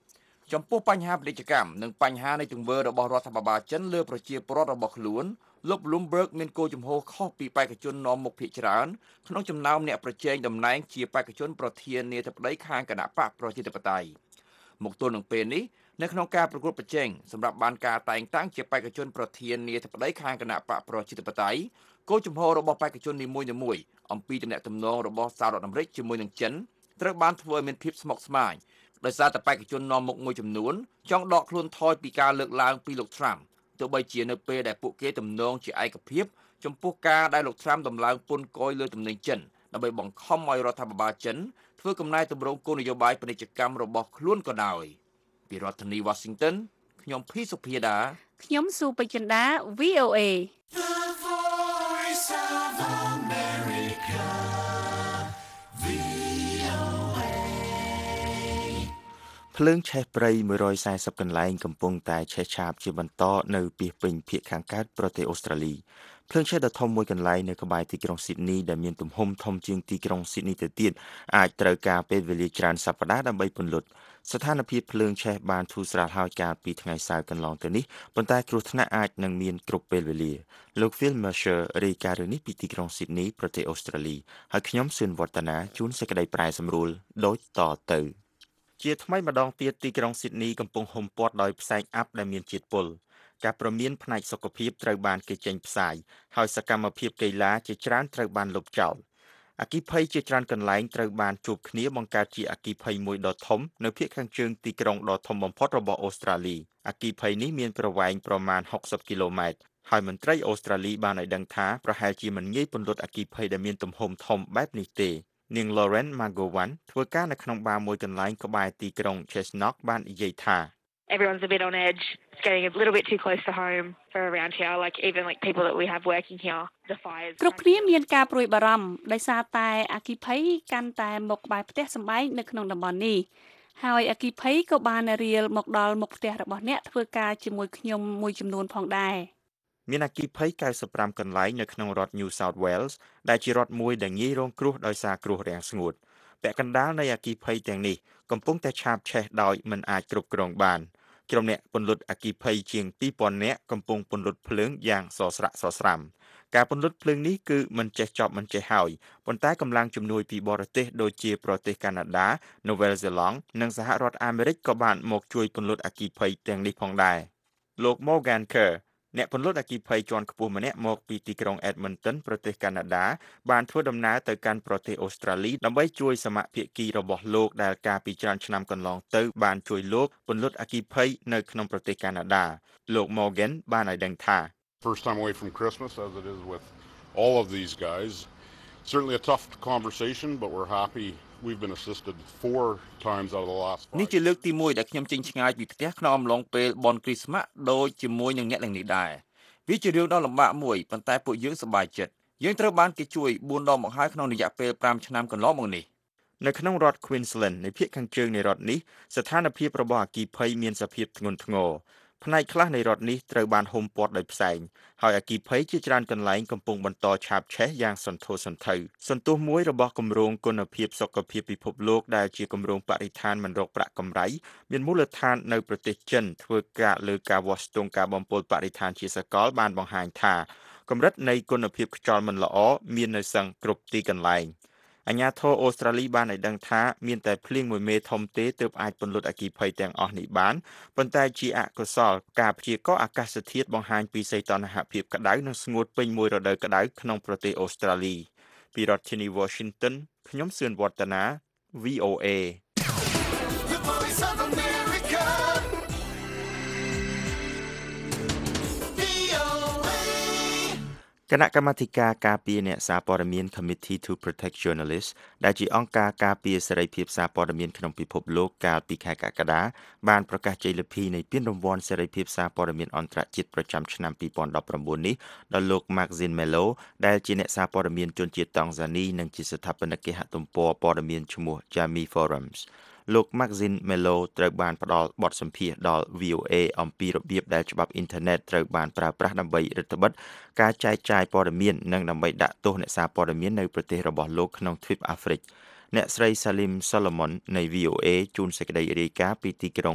Speaker 14: ចំពោះបញ្ហាពាណិជ្ជកម្មនិងបញ្ហានៃទង្វើរបស់រដ្ឋាភិបាលចិនលើប្រជាពលរដ្ឋរបស់ខ្លួនលោក Bloomberg មានគោលជំហរខុសពីបេក្ខជននាំមុខភាគច្រើនក្នុងចំណោមអ្នកប្រជែងតំណែងជាបេក្ខជនប្រធានាធិបតីខាងគណៈបកប្រជាធិបតេយ្យមកទល់នឹងពេលនេះនៅក្នុងការប្រកួតប្រជែងសម្រាប់បានការតែងតាំងជាបេក្ខជនប្រធានាធិបតីខាងគណៈបកប្រជាធិបតេយ្យគោលជំហររបស់បេក្ខជននីមួយៗអំពីទំនាក់ទំនងរបស់សហរដ្ឋអាមេរិកជាមួយនឹងចិនត្រូវបានធ្វើឲ្យមានភាពស្មុគស្មាញដោយសារតែបេក្ខជននាំមុខមួយចំនួនចង់ដកខ្លួនថយពីការលើកឡើងពីលោក Trump ទោះបីជានៅពេលដែលពួកគេទំនងជាឯកភាពចំពោះការដែលលោក Trump ដំឡើងពន្ធគយលើទំនិញចិនដើម្បីបង្ខំឲ្យរដ្ឋាភិបាលចិនធ្វើកំណែទម្រង់គោលនយោបាយពាណិជ្ជកម្មរបស់ខ្លួនក៏ដោយពីរដ្ឋធានី Washington ខ្ញុំភីសុភាដា
Speaker 4: ខ្ញុំស៊ូបចិន្តា វី អូ เอ
Speaker 2: The Voice of America វី អូ เอ
Speaker 3: ភ្លើងឆេះព្រៃមួយរយសែសិបកន្លែងកំពុងតែឆេះឆាបជាបន្តនៅពីពេញភាគខាងកើតប្រទេសអូស្ត្រាលីភ្លើងឆេះដ៏ធំមួយកន្លែងនៅក្បែរទីក្រុងស៊ីដនីដែលមានទំហំធំជាងទីក្រុងស៊ីដនីទៅទៀតអាចត្រូវការពេលវេលាច្រើនសប្តាហ៍ដើម្បីពន្លត់ស្ថានភាពភ្លើងឆេះបានធូរស្រាលហើយកាលពីថ្ងៃសៅរ៍កន្លងទៅនេះប៉ុន្តែគ្រោះថ្នាក់អាចនឹងមានគ្រប់ពេលវេលាលោក Phil Mercer រាយការណ៍រឿងនេះពីទីក្រុងស៊ីដនីប្រទេសអូស្ត្រាលីហើយខ្ញុំស៊ឿនវឌ្ឍនាជួនសេចក្តីប្រែសម្រួលដូចតទៅជាថ្មីម្ដងទៀតទីក្រុងស៊ីដនីកំពុងហុំព័ទ្ធដោយផ្សែងអាប់ដែលមានជាតិពុលការប្រមានផ្នែកសុខភាពត្រូវបានគេចេញផ្សាយហើយសកម្មភាពកីឡាជាច្រើនត្រូវបានលុបចោលអគ្គិភ័យជាច្រើនកន្លែងត្រូវបានជួបគ្នាបង្កើតជាអគ្គិភ័យមួយដ៏ធំនៅភាគខាងជើងទីក្រុងដ៏ធំបំផុតរបស់អូស្ត្រាលីអគ្គិភ័យនេះមានប្រវែងប្រមាណហុកសិបគីឡូម៉ែត្រហើយមន្ត្រីអូស្ត្រាលីបានឲ្យដឹងថាប្រហែលជាមិនងាយពន្លត់អគ្គិភ័យដែលមានទំហំធំបែបនេះទេនាង Lauren Magowan ធ្វើការនៅក្នុងបារមួយកន្លែងក្បែរទីក្រុង Chestnut បាននិយាយថា
Speaker 20: Everyone's a bit on edge. It's getting a little bit too close to home for around here. Like even like people that we have working here, the fires.
Speaker 4: គ្រប់គ្នាមានការព្រួយបារម្ភដោយសារតែអគ្គិភ័យកាន់តែមកក្បែរផ្ទះសម្បែងនៅក្នុងតំបន់នេះហើយអគ្គិភ័យក៏បានរាលមកដល់មុខផ្ទះរបស់អ្នកធ្វើការជាមួយខ្ញុំមួយចំនួនផងដែរ
Speaker 3: មានអគ្គិភ័យកៅសិបប្រាំកន្លែងនៅក្នុងរដ្ឋ New South Wales ដែលជារដ្ឋមួយដែលងាយរងគ្រោះដោយសារគ្រោះរាំងស្ងួតពាក់កណ្ដាលនៃអគ្គិភ័យទាំងនេះកំពុងតែឆាបឆេះដោយមិនអាចគ្រប់គ្រងបានក្រុមអ្នកពន្លត់អគ្គិភ័យជាងពីរពាន់នាក់កំពុងពន្លត់ភ្លើងយ៉ាងសស្រាក់សស្រាំការពន្លត់ភ្លើងនេះគឺមិនចេះចប់មិនចេះហើយប៉ុន្តែកម្លាំងជំនួយពីបរទេសដូចជាប្រទេសកាណាដានូវែលសេឡង់និងសហរដ្ឋអាមេរិកក៏បានមកជួយពន្លត់អគ្គិភ័យទាំងនេះផងដែរលោក Morgan Kerrអ្នកពន្លត់អគ្គិភ័យជាន់ខ្ពស់ម្នាក់មកពីទីក្រុង Edmonton ប្រទេសកាណាដាបានធ្វើដំណើរទៅកាន់ប្រទេសអូស្ត្រាលីដើម្បីជួយសមាភាគីរបស់លោកដែលកាលពីច្រើនឆ្នាំកន្លងទៅបានជួយលោកពន្លត់អគ្គិភ័យនៅក្នុងប្រទេសកាណាដាលោក Morgan បានឲ្យដឹងថា
Speaker 21: First time away from Christmas as it is with all of these guys. Certainly a tough conversation, but we're happy we've been assisted four times out of the last five.
Speaker 14: នេះជាលើកទីមួយដែលខ្ញុំចេញឆ្ងាយពីផ្ទះក្នុងអំឡុងពេលបុណ្យគ្រីស្មាស់ដូចជាមួយនឹងអ្នកទាំងនេះដែរវាជារឿងដ៏លំបាកមួយប៉ុន្តែពួកយើងសប្បាយចិត្តយើងត្រូវបានគេជួយបួនដងមកហើយក្នុងរយៈពេលប្រាំឆ្នាំកន្លងមកនេះនៅក្នុងរដ្ឋ Queensland នៃភាគខាងជើងនៃរដ្ឋនេះស្ថានភាពរបស់អគ្គិភ័យមានសភាពធ្ងន់ធ្ងរផ្នែកខ្លះនៃរដ្ឋនេះត្រូវបានហុំព័ទ្ធដោយផ្សែងហើយអគ្គិភ័យជាច្រើនកន្លែងកំពុងបន្តឆាបឆេះយ៉ាងសន្ធោសន្ធៅសន្ទុះមួយរបស់គម្រោងគុណភាពសុខភាពពិភពលោកដែលជាគម្រោងបរិស្ថានមិនរកប្រាក់កម្រៃមានមូលដ្ឋាននៅប្រទេសចិនធ្វើការលើការវាស់ស្ទង់ការបំពុលបរិស្ថានជាសកលបានបង្ហាញថាកម្រិតនៃគុណភាពខ្យល់មិនល្អមាននៅសឹងគ្រប់ទីកន្លែងអាជ្ញាធរអូស្ត្រាលីបានឲ្យដឹងថាមានតែភ្លៀងមួយមេធំទេទើបអាចពន្លត់អគ្គិភ័យទាំងអស់នេះបានប៉ុន្តែជាអកុសលការព្យាករណ៍អាកាសធាតុបង្ហាញពីសីតុណ្ហភាពក្តៅនិងស្ងួតពេញមួយរដូវក្តៅក្នុងប្រទេសអូស្ត្រាលីពីរដ្ឋធានី Washington ខ្ញុំសឿនវឌ្ឍនា វី អូ เอគណៈកម្មាធិការការពារអ្នកសារព័ត៌មាន Committee to Protect Journalists ដែលជាអង្គការការពារសេរីភាពសារព័ត៌មានក្នុងពិភពលោកកាលពីខែកក្កដាបានប្រកាសជ័យលាភីនៃពានរង្វាន់សេរីភាពសារព័ត៌មានអន្តរជាតិប្រចាំឆ្នាំពីរពាន់ដប់ប្រាំបួននេះដល់លោក Maxine Melo ដែលជាអ្នកសារព័ត៌មានជនជាតិតង់ហ្សានីនិងជាស្ថាបនិកគេហទំព័រព័ត៌មានឈ្មោះ Jamii Forumsលោក Maxine Melo ត្រូវបានផ្ដល់បទសម្ភាសន៍ដល់ វី អូ เอ អំពីរបៀបដែលច្បាប់អ៊ីនធឺណិតត្រូវបានប្រើប្រាស់ដើម្បីរឹតបន្តឹងការចែកចាយព័ត៌មាននិងដើម្បីដាក់ទោសអ្នកសារព័ត៌មាននៅប្រទេសរបស់លោកក្នុងទ្វីបអាហ្វ្រិកអ្នកស្រី Salim Solomon នៃ វី អូ เอ ជួនសេចក្តីរាយការណ៍ពីទីក្រុង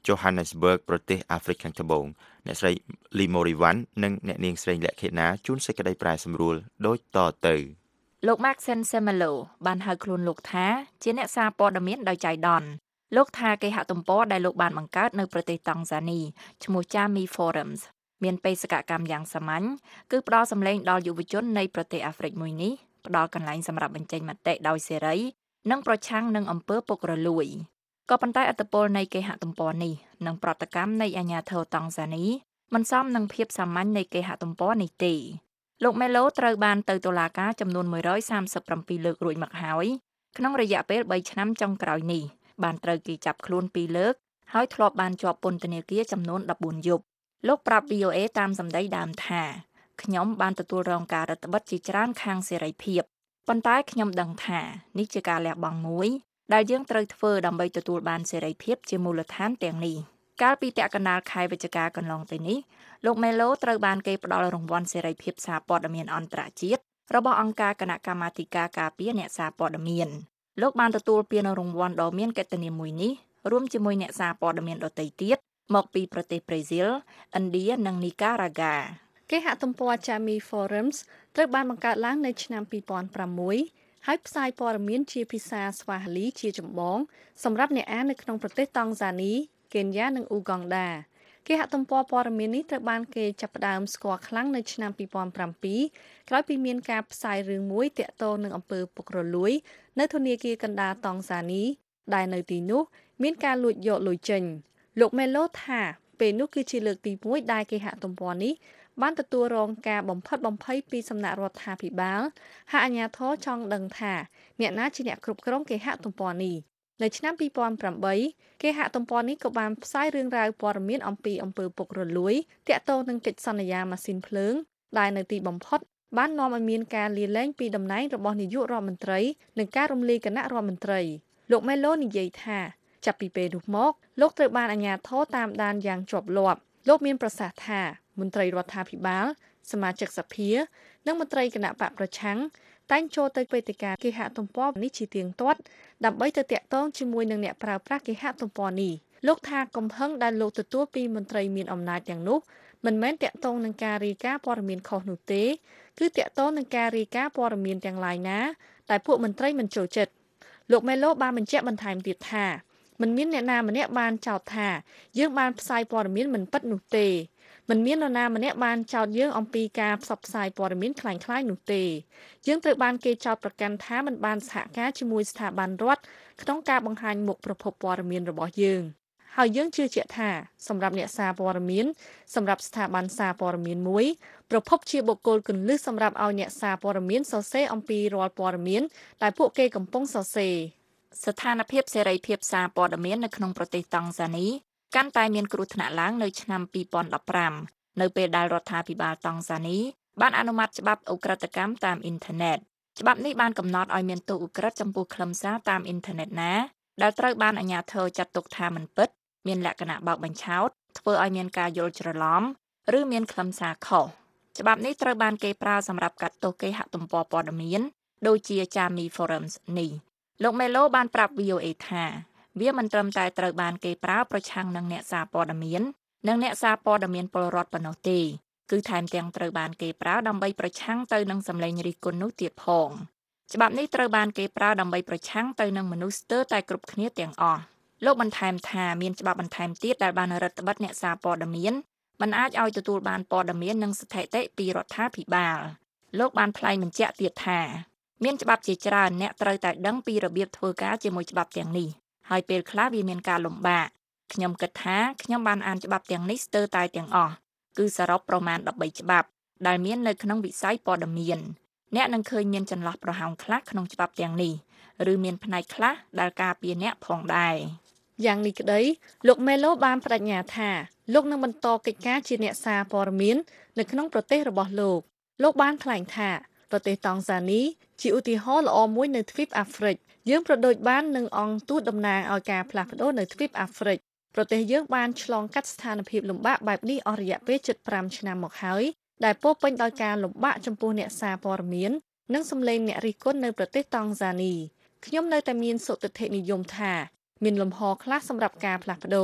Speaker 3: Johannesburg ប្រទេសអាហ្វ្រិកខាងត្បូងអ្នកស្រី Lee Moriwan និងអ្នកនាងស្រីលក្ខិណាជួនសេចក្តីប្រែសម្រួលដូចតទៅ
Speaker 1: លោក Maxen Semelo បានហៅខ្លួនលោកថាជាអ្នកសារព័ត៌មានដោយចៃដន្យលោកថាគេហទំព័រដែលលោកបានបង្កើតនៅប្រទេសតង់ហ្សានីឈ្មោះ Jamii Forums មានបេសកកម្មយ៉ាងសាមញ្ញគឺផ្ដល់សម្លេងដល់យុវជននៃប្រទេសអាហ្វ្រិកមួយនេះផ្ដល់កន្លែងសម្រាប់បញ្ចេញមតិដោយសេរីនិងប្រឆាំងនឹងអំពើពុករលួយក៏ប៉ុន្តែឥទ្ធិពលនៃគេហទំព័រនេះនិងប្រតិកម្មនៃអាជ្ញាធរតង់ហ្សានីមិនសមនឹងភាពសាមញ្ញនៃគេហទំព័រនេះទេលោក Melo ត្រូវបានទៅតុលាការចំនួនមួយរយសាមសិបប្រាំពីរលើករួចមកហើយក្នុងរយៈពេលបីឆ្នាំចុងក្រោយនេះបានត្រូវគេចាប់ខ្លួនពីរលើកហើយធ្លាប់បានជាប់ពន្ធនាគារចំនួនដប់បួនយប់លោកប្រាប់ វី អូ អេ តាមសម្ដីដើមថាខ្ញុំបានទទួលរងការរឹតបន្តឹងជាច្រើនខាងសេរីភាពប៉ុន្តែខ្ញុំដឹងថានេះជាការលះបង់មួយដែលយើងត្រូវធ្វើដើម្បីទទួលបានសេរីភាពជាមូលដ្ឋានទាំងនេះកាលពីតកណ្ដាលខែវិច្ឆិកាកន្លងទៅនេះលោក Melo ត្រូវបានគេផ្ដល់រង្វាន់សេរីភាពសារព័ត៌មានអន្តរជាតិរបស់អង្គការគណៈកម្មាធិការការពារអ្នកសារព័ត៌មានលោកបានទទួលពានរង្វាន់ដ៏មានកិត្តិនាមមួយនេះរួមជាមួយអ្នកសារព័ត៌មានដទៃទៀតមកពីប្រទេសប្រេស៊ីលឥណ្ឌានិងនីការ៉ាហ្គា
Speaker 4: គេហទំព័រ Jamii Forums ត្រូវបានបង្កើតឡើងនៅឆ្នាំពីរពាន់ប្រាំមួយហើយផ្សាយព័ត៌មានជាភាសាស្វាហ៊ីលីជាចម្បងសម្រាប់អ្នកអាននៅក្នុងប្រទេសតង់ហ្សានីកេនយ៉ានិងអ៊ូហ្គង់ដាគេហទំព័រព័ត៌មាននេះត្រូវបានគេចាប់ផ្ដើមស្គាល់ខ្លាំងនៅឆ្នាំពីរពាន់ប្រាំពីរក្រោយពីមានការផ្សាយរឿងមួយទាក់ទងនឹងអំពើពុករលួយនៅធនាគារកណ្ដាលតង់ហ្សានីដែលនៅទីនោះមានការលួចយកលុយចេញលោក Melo ថាពេលនោះគឺជាលើកទីមួយដែលគេហទំព័រនេះបានទទួលរងការបំផិតបំភ័យពីសំណាក់រដ្ឋាភិបាលហើយអាជ្ញាធរចង់ដឹងថាអ្នកណាជាអ្នកគ្រប់គ្រងគេហទំព័រនេះនៅឆ្នាំពីរពាន់ប្រាំបីគេហទំព័រនេះក៏បានផ្សាយរឿងរ៉ាវព័ត៌មានអំពីអំពើពុករលួយទាក់ទងនឹងកិច្ចសន្យាម៉ាស៊ីនភ្លើងដែលនៅទីបំផុតបាននាំឲ្យមានការលាលែងពីតំណែងរបស់នាយករដ្ឋមន្ត្រីនិងការរំលាយគណៈរដ្ឋមន្ត្រីលោក Melo និយាយថាចាប់ពីពេលនោះមកលោកត្រូវបានអាជ្ញាធរតាមដានយ៉ាងជាប់លាប់លោកមានប្រសាសន៍ថាមន្ត្រីរដ្ឋាភិបាលសមាជិកសភានិងមន្ត្រីគណៈបកប្រឆាំងតែងចូលទៅវេទិកាគេហទំព័រនេះជាទៀងទាត់ដើម្បីទៅតាក់ទងជាមួយនឹងអ្នកប្រើប្រាស់គេហទំព័រនេះលោកថាកំហឹងដែលលោកទទួលពីមន្ត្រីមានអំណាចទាំងនោះមិនមែនតាក់ទងនឹងការរាយការណ៍ព័ត៌មានខុសនោះទេគឺតាក់ទងនឹងការរាយការណ៍ព័ត៌មានទាំងឡាយណាដែលពួកមន្ត្រីមិនចូលចិត្តលោក Melo បានបញ្ជាក់បន្ថែមទៀតថាមិនមានអ្នកណាម្នាក់បានចោទថាយើងបានផ្សាយព័ត៌មានមិនពិតនោះទេមិនមាននរណាម្នាក់បានចោទយើងអំពីការផ្សព្វផ្សាយព័ត៌មានคล้ายៗនោះទេយើងត្រូវបានគេចោទប្រកាន់ថាមិនបានសហការជាមួយស្ថាប័នរដ្ឋក្នុងការបង្ហាញមុខប្រភពព័ត៌មានរបស់យើងហើយយើងជឿជាក់ថាសម្រាប់អ្នកសារព័ត៌មានសម្រាប់ស្ថាប័នសារព័ត៌មានមួយប្រភពជាបុគ្គលគន្លឹះសម្រាប់ឲ្យអ្នកសារព័ត៌មានសរសេរអំពីរាល់ព័ត៌មានដែលពួកគេកំពុងសរសេរ
Speaker 1: ស្ថានភាពសេរីភាពសារព័ត៌មាននៅក្នុងប្រទេសតង់ហ្សានីកាន់តែមានគ្រោះថ្នាក់ឡើងនៅឆ្នាំពីរពាន់ដប់ប្រាំនៅពេលដែលរដ្ឋាភិបាលតង់ហ្សានីបានអនុម័តច្បាប់ឧក្រិដ្ឋកម្មតាមអ៊ីនធឺណិតច្បាប់នេះបានកំណត់ឲ្យមានទោសឧក្រិដ្ឋចំពោះខ្លឹមសារតាមអ៊ីនធឺណិតណាដែលត្រូវបានអាជ្ញាធរចាត់ទុកថាមិនពិតមានលក្ខណៈបោកបញ្ឆោតធ្វើឲ្យមានការយល់ច្រឡំឬមានខ្លឹមសារខុសច្បាប់នេះត្រូវបានគេប្រើសម្រាប់កាត់ទោសគេហទំព័រព័ត៌មានដូចជា Jamii Forums នេះលោក Melo បានប្រាប់ វី អូ អេ ថាវាមិនត្រឹមតែត្រូវបានគេប្រើប្រឆាំងនឹងអ្នកសារព័ត៌មាននិងអ្នកសារព័ត៌មានពលរដ្ឋប៉ុណ្ណោះទេគឺថែមទាំងត្រូវបានគេប្រើដើម្បីប្រឆាំងទៅនឹងសម្លេងរិះគន់នោះទៀតផងច្បាប់នេះត្រូវបានគេប្រើដើម្បីប្រឆាំងទៅនឹងមនុស្សស្ទើរតែគ្រប់គ្នាទាំងអស់លោកបន្ថែមថាមានច្បាប់បន្ថែមទៀតដែលបានរឹតបន្តឹងអ្នកសារព័ត៌មានមិនអាចឲ្យទទួលបានព័ត៌មាននិងស្ថិតិពីរដ្ឋាភិបាលលោកបានថ្លែងបញ្ជាក់ទៀតថាមានច្បាប់ជាច្រើនអ្នកត្រូវតែដឹងពីរបៀបធ្វើការជាមួយច្បាប់ទាំងនេះហើយពេលខ្លះវាមានការលំបាកខ្ញុំគិតថាខ្ញុំបានអានច្បាប់ទាំងនេះស្ទើរតែទាំងអស់គឺសរុបប្រមាណដប់បីច្បាប់ដែលមាននៅក្នុងវិស័យព័ត៌មានអ្នកនឹងឃើញមានចន្លោះប្រហោងខ្លះក្នុងច្បាប់ទាំងនេះឬមានផ្នែកខ្លះដែលការពារអ្នកផងដែរ
Speaker 4: យ៉ាងនេះក្តីលោក Melo បានបដិញ្ញាថាលោកនឹងបន្តកិច្ចការជាអ្នកសារព័ត៌មាននៅក្នុងប្រទេសរបស់លោកលោកបានថ្លែងថាប្រទេសតង់ហ្សានីជាឧទាហរណ៍ល្អមួយនៅទ្វីបអាហ្វ្រិកយើងប្រដូចបាននឹងអង្គទូតតំណាងឲ្យការផ្លាស់ប្ដូរនៅទ្វីបអាហ្វ្រិកប្រទេសយើងបានឆ្លងកាត់ស្ថានភាពលំបាកបែបនេះអស់រយៈពេលជិតប្រាំឆ្នាំមកហើយដែលពោរពេញដោយការលំបាកចំពោះអ្នកសារព័ត៌មាននិងសម្លេងអ្នករិះគន់នៅប្រទេសតង់ហ្សានីខ្ញុំនៅតែមានសុទិដ្ឋិនិយមថាមានលំហខ្លះសម្រាប់ការផ្លាស់ប្ដូរ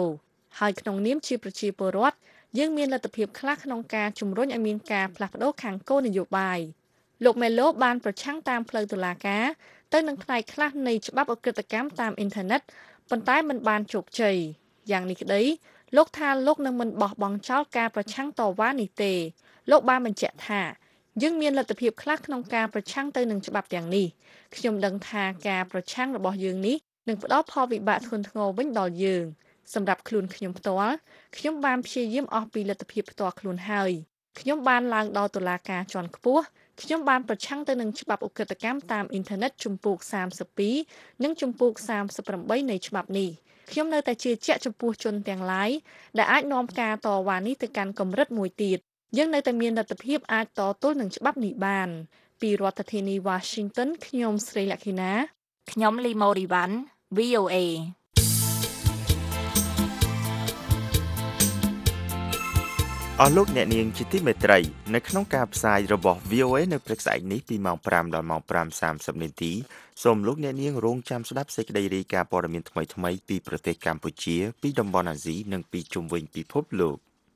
Speaker 1: ហើយក្នុងនាមជាប្រជាពលរដ្ឋយើងមានលទ្ធភាពខ្លះក្នុងការជំរុញឲ្យមានការផ្លាស់ប្ដូរខាងគោលនយោបាយលោកមេឡូបានប្រឆាំងតាមផ្លូវតុលាការទៅនឹងផ្នែកខ្លះនៃច្បាប់អក្រិតកម្មតាមអ៊ីនធឺណិតប៉ុន្តែមិនបានជោគជ័យយ៉ាងនេះក្តីលោកថាលោកនឹងមិនបោះបង់ចោលការប្រឆាំងតវ៉ានេះទេលោកបានបញ្ជាក់ថាយើងមានលទ្ធភាពខ្លះក្នុងការប្រឆាំងទៅនឹងច្បាប់ទាំងនេះខ្ញុំដឹងថាការប្រឆាំងរបស់យើងនេះនឹងផ្ដល់ផលវិបាកធ្ងន់ធ្ងរវិញដល់យើងសម្រាប់ខ្លួនខ្ញុំផ្ទាល់ខ្ញុំបានព្យាយាមអស់ពីលទ្ធភាពផ្ទាល់ខ្លួនហើយខ្ញុំបានឡើងដល់តុលាការជាន់ខ្ពស់ខ្ញុំបានប្រឆាំងទៅនឹងច្បាប់អក្រិតកម្មតាមអ៊ីនធឺណិតជំពូកសាមសិបពីរនិងជំពូកសាមសិបប្រាំបីនៃច្បាប់នេះខ្ញុំនៅតែជឿជាក់ចំពោះជនទាំងឡាយដែលអាចនាំការតវ៉ានេះទៅកាន់កម្រិតមួយទៀតយើងនៅតែមានលទ្ធភាពអាចតទល់នឹងច្បាប់នេះបានពីរដ្ឋធានី Washington ខ្ញុំស្រីលក្ខិណាខ្ញុំលីម៉ូរីវ៉ាន់ វី អូ เอ
Speaker 3: អស់លោកអ្នកនាងជាទីមេត្រីនៅក្នុងការផ្សាយរបស់ វី អូ เอ នៅព្រឹកស្អែកនេះពីម៉ោងប្រាំដល់ម៉ោងប្រាំសាមសិបនាទីសូមលោកអ្នកនាងរងចាំស្ដាប់សេចក្តីរាយការណ៍ព័ត៌មានថ្មីៗពីប្រទេសកម្ពុជាពីតំបន់អាស៊ីនិងពីជុំវិញពិភពលោក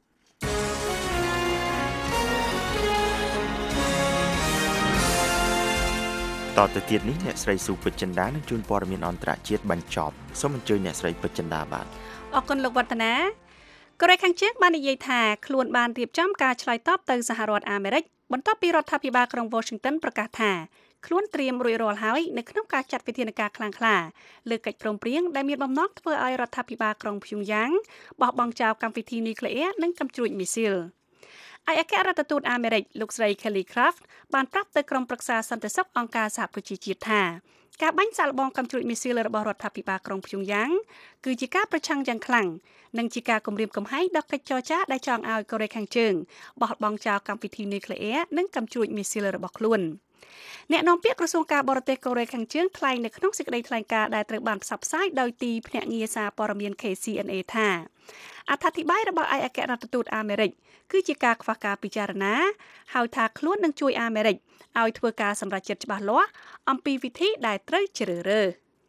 Speaker 3: តទៅទៀតនេះអ្នកស្រីស៊ូពេជ្រចិន្តានឹងជូនព័ត៌មានអន្តរជាតិបញ្ចប់សូមអញ្ជើញអ្នកស្រីពេជ្រចិន្តាបាទ
Speaker 4: អរគុណលោកវឌ្ឍនាកូរ៉េខាងជើងបាននិយាយថាខ្លួនបានរៀបចំការឆ្លើយតបទៅសហរដ្ឋអាមេរិកបន្ទាប់ពីរដ្ឋាភិបាលក្រុង Washington ប្រកាសថាខ្លួនត្រៀមរួចរាល់ហើយនៅក្នុងការចាត់វិធានការខ្លាំងក្លាលើកិច្ចព្រមព្រៀងដែលមានបំណងធ្វើឲ្យរដ្ឋាភិបាលក្រុងព្យុងយ៉ាងបោះបង់ចោលកម្មវិធីនុយក្លេអ៊ែរនិងកាំជ្រួចមីស៊ីលឯកអគ្គរដ្ឋទូតអាមេរិកលោកស្រី Kelly Craft បានប្រាប់ទៅក្រុមប្រឹក្សាសន្តិសុខអង្គការសហប្រជាជាតិថាការបាញ់សាកល្បងកាំជ្រួចមីស៊ីលរបស់រដ្ឋាភិបាលក្រុងព្យុងយ៉ាងគឺជាការប្រឆាំងយ៉ាងខ្លាំងនិងជាការគំរាមកំហែងដល់កិច្ចចរចាដែលចង់ឲ្យកូរ៉េខាងជើងបោះបង់ចោលកម្មវិធីនុយក្លេអ៊ែរនិងកាំជ្រួចមីស៊ីលរបស់ខ្លួនអ្នកនាំពាក្យក្រសួងការបរទេសកូរ៉េខាងជើងថ្លែងនៅក្នុងសេចក្តីថ្លែងការណ៍ដែលត្រូវបានផ្សព្វផ្សាយដោយទីភ្នាក់ងារសារព័ត៌មាន K C N A ថាអត្ថាធិប្បាយរបស់ឯកអគ្គរដ្ឋទូតអាមេរិកគឺជាការខ្វះការពិចារណាហើយថាខ្លួននឹងជួយអាមេរិកឲ្យធ្វើការសម្រេចចិត្តច្បាស់លាស់អំពីវិធីដែលត្រូវជ្រើសរើស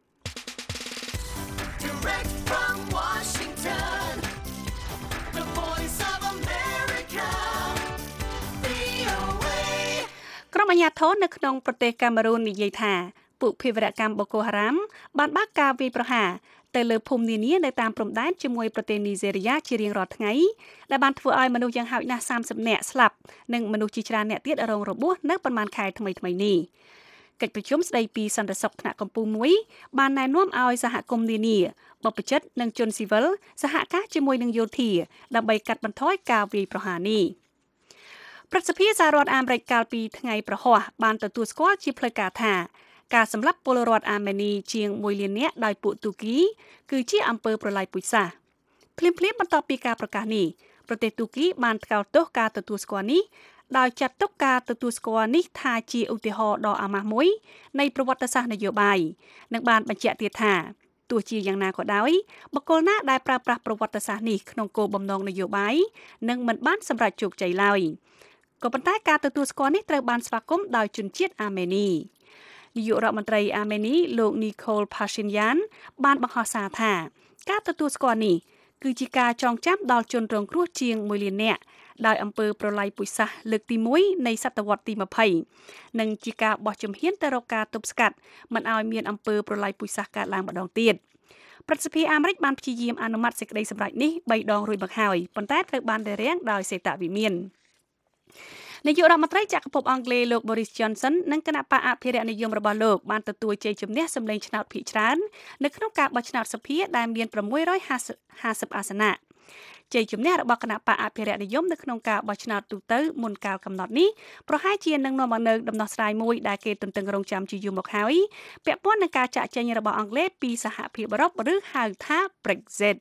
Speaker 4: ក្រុមអាជ្ញាធរនៅក្នុងប្រទេសកាមេរូននិយាយថាពួកភេរវកម្មបូកូហារ៉ាមបានបើកការវាយប្រហារទៅលើភូមិនានានៅតាមព្រំដែនជាមួយប្រទេសនីហ្សេរីយ៉ាជារៀងរាល់ថ្ងៃដែលបានធ្វើឲ្យមនុស្សយ៉ាងហោចណាស់សាមសិបនាក់ស្លាប់និងមនុស្សជាច្រើនអ្នកទៀតរងរបួសនៅប៉ុន្មានខែថ្មីៗនេះកិច្ចប្រជុំស្ដីពីសន្តិសុខថ្នាក់កម្ពុជាមួយបានណែនាំឲ្យសហគមន៍នានាបព្វជិតនិងជនស៊ីវិលសហការជាមួយនឹងយោធាដើម្បីកាត់បន្ថយការវាយប្រហារនេះប្រសិទ្ធភាពសហរដ្ឋអាមេរិកកាលពីថ្ងៃប្រហ័សបានទទួលស្គាល់ជាផ្លូវការថាការសម្លាប់ពលរដ្ឋអាមេនីជាងមួយលាននាក់ដោយពួកទូគីគឺជាអំពើប្រល័យពូជសាសន៍ភ្លាមៗបន្ទាប់ពីការប្រកាសនេះប្រទេសទូគីបានថ្កោលទោសការទទួលស្គាល់នេះដោយចាត់ទុកការទទួលស្គាល់នេះថាជាឧទាហរណ៍ដ៏អាម៉ាស់មួយនៃប្រវត្តិសាស្ត្រនយោបាយនិងបានបញ្ជាក់ទៀតថាទោះជាយ៉ាងណាក៏ដោយបុគ្គលណាដែលប្រើប្រាស់ប្រវត្តិសាស្ត្រនេះក្នុងគោលបំណងនយោបាយនឹងមិនបានសម្រេចជោគជ័យឡើយក៏ប៉ុន្តែការទទួលស្គាល់នេះត្រូវបានស្វាគមន៍ដោយជនជាតិអាមេនីនាយករដ្ឋមន្ត្រីអាមេនីលោក Nikol Pashinyan បានបង្ហោះសារថាការទទួលស្គាល់នេះគឺជាការចងចាំដល់ជនរងគ្រោះជាងមួយលាននាក់ដោយអំពើប្រល័យពូជសាសន៍លើកទីមួយនៃសតវត្សទីยี่สิบនិងជាការបោះជំហានទៅរកការទប់ស្កាត់មិនឲ្យមានអំពើប្រល័យពូជសាសន៍កើតឡើងម្ដងទៀតប្រសិទ្ធភាពអាមេរិកបានព្យាយាមអនុម័តសេចក្តីសម្រេចនេះបីដងរួចមកហើយប៉ុន្តែត្រូវបានរារាំងដោយសេតវិមាននាយករដ្ឋមន្ត្រីចក្រភពអង់គ្លេសលោក Boris Johnson និងគណៈបកអភិរក្សនិយមរបស់លោកបានទទួលជ័យជំនះសម្លេងឆ្នោតភាគច្រើននៅក្នុងការបោះឆ្នោតសភាដែលមានប្រាំមួយរយហាសិបអាសនៈជ័យជំនះរបស់គណៈបកអភិរក្សនិយមនៅក្នុងការបោះឆ្នោតទូទៅមុនកាលកំណត់នេះប្រហែលជានឹងនាំមកនូវដំណោះស្រាយមួយដែលគេទន្ទឹងរង់ចាំជាយូរមកហើយពាក់ព័ន្ធនឹងការចាក់ចែងរបស់អង់គ្លេសពីសហភាពអឺរ៉ុបឬហៅថា Brexit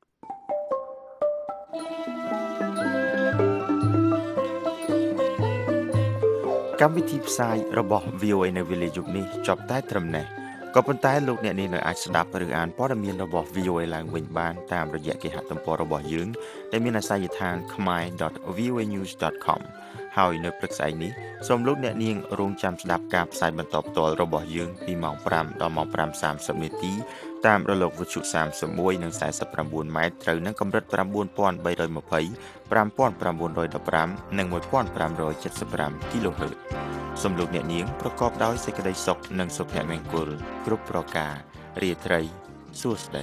Speaker 3: កម្មវិធីផ្សាយរបស់ វី អូ เอ នៅវេលាយប់នេះចប់តែត្រឹមនេះក៏ប៉ុន្តែលោកអ្នកនាងនៅអាចស្ដាប់ឬអានព័ត៌មានរបស់ វី អូ เอ ឡើងវិញបានតាមរយៈគេហទំព័ររបស់យើងដែលមានអាសយដ្ឋាន khmer dot v o a news dot com ហើយនៅព្រឹកស្អែកនេះសូមលោកអ្នកនាងរងចាំស្ដាប់ការផ្សាយបន្តផ្ទាល់របស់យើងពីម៉ោងប្រាំដល់ម៉ោងប្រាំសាមសិបនាទីតាមរលកវិទ្យុសាមសិបមួយនិងសាយសិបប្រាំបួនម៉ែត្រត្រូវនឹងកម្រិត៩បី២០ ៥៩១៥ និង១៥៧៥ kHz សំឡេងអ្នកនាងប្រកបដោយសេចក្តីសុខនិងសុភមង្គលគ្រប់ប្រការរាត្រីសួស្តី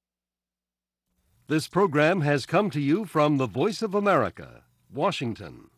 Speaker 7: This program has come to you from the Voice of America, Washington.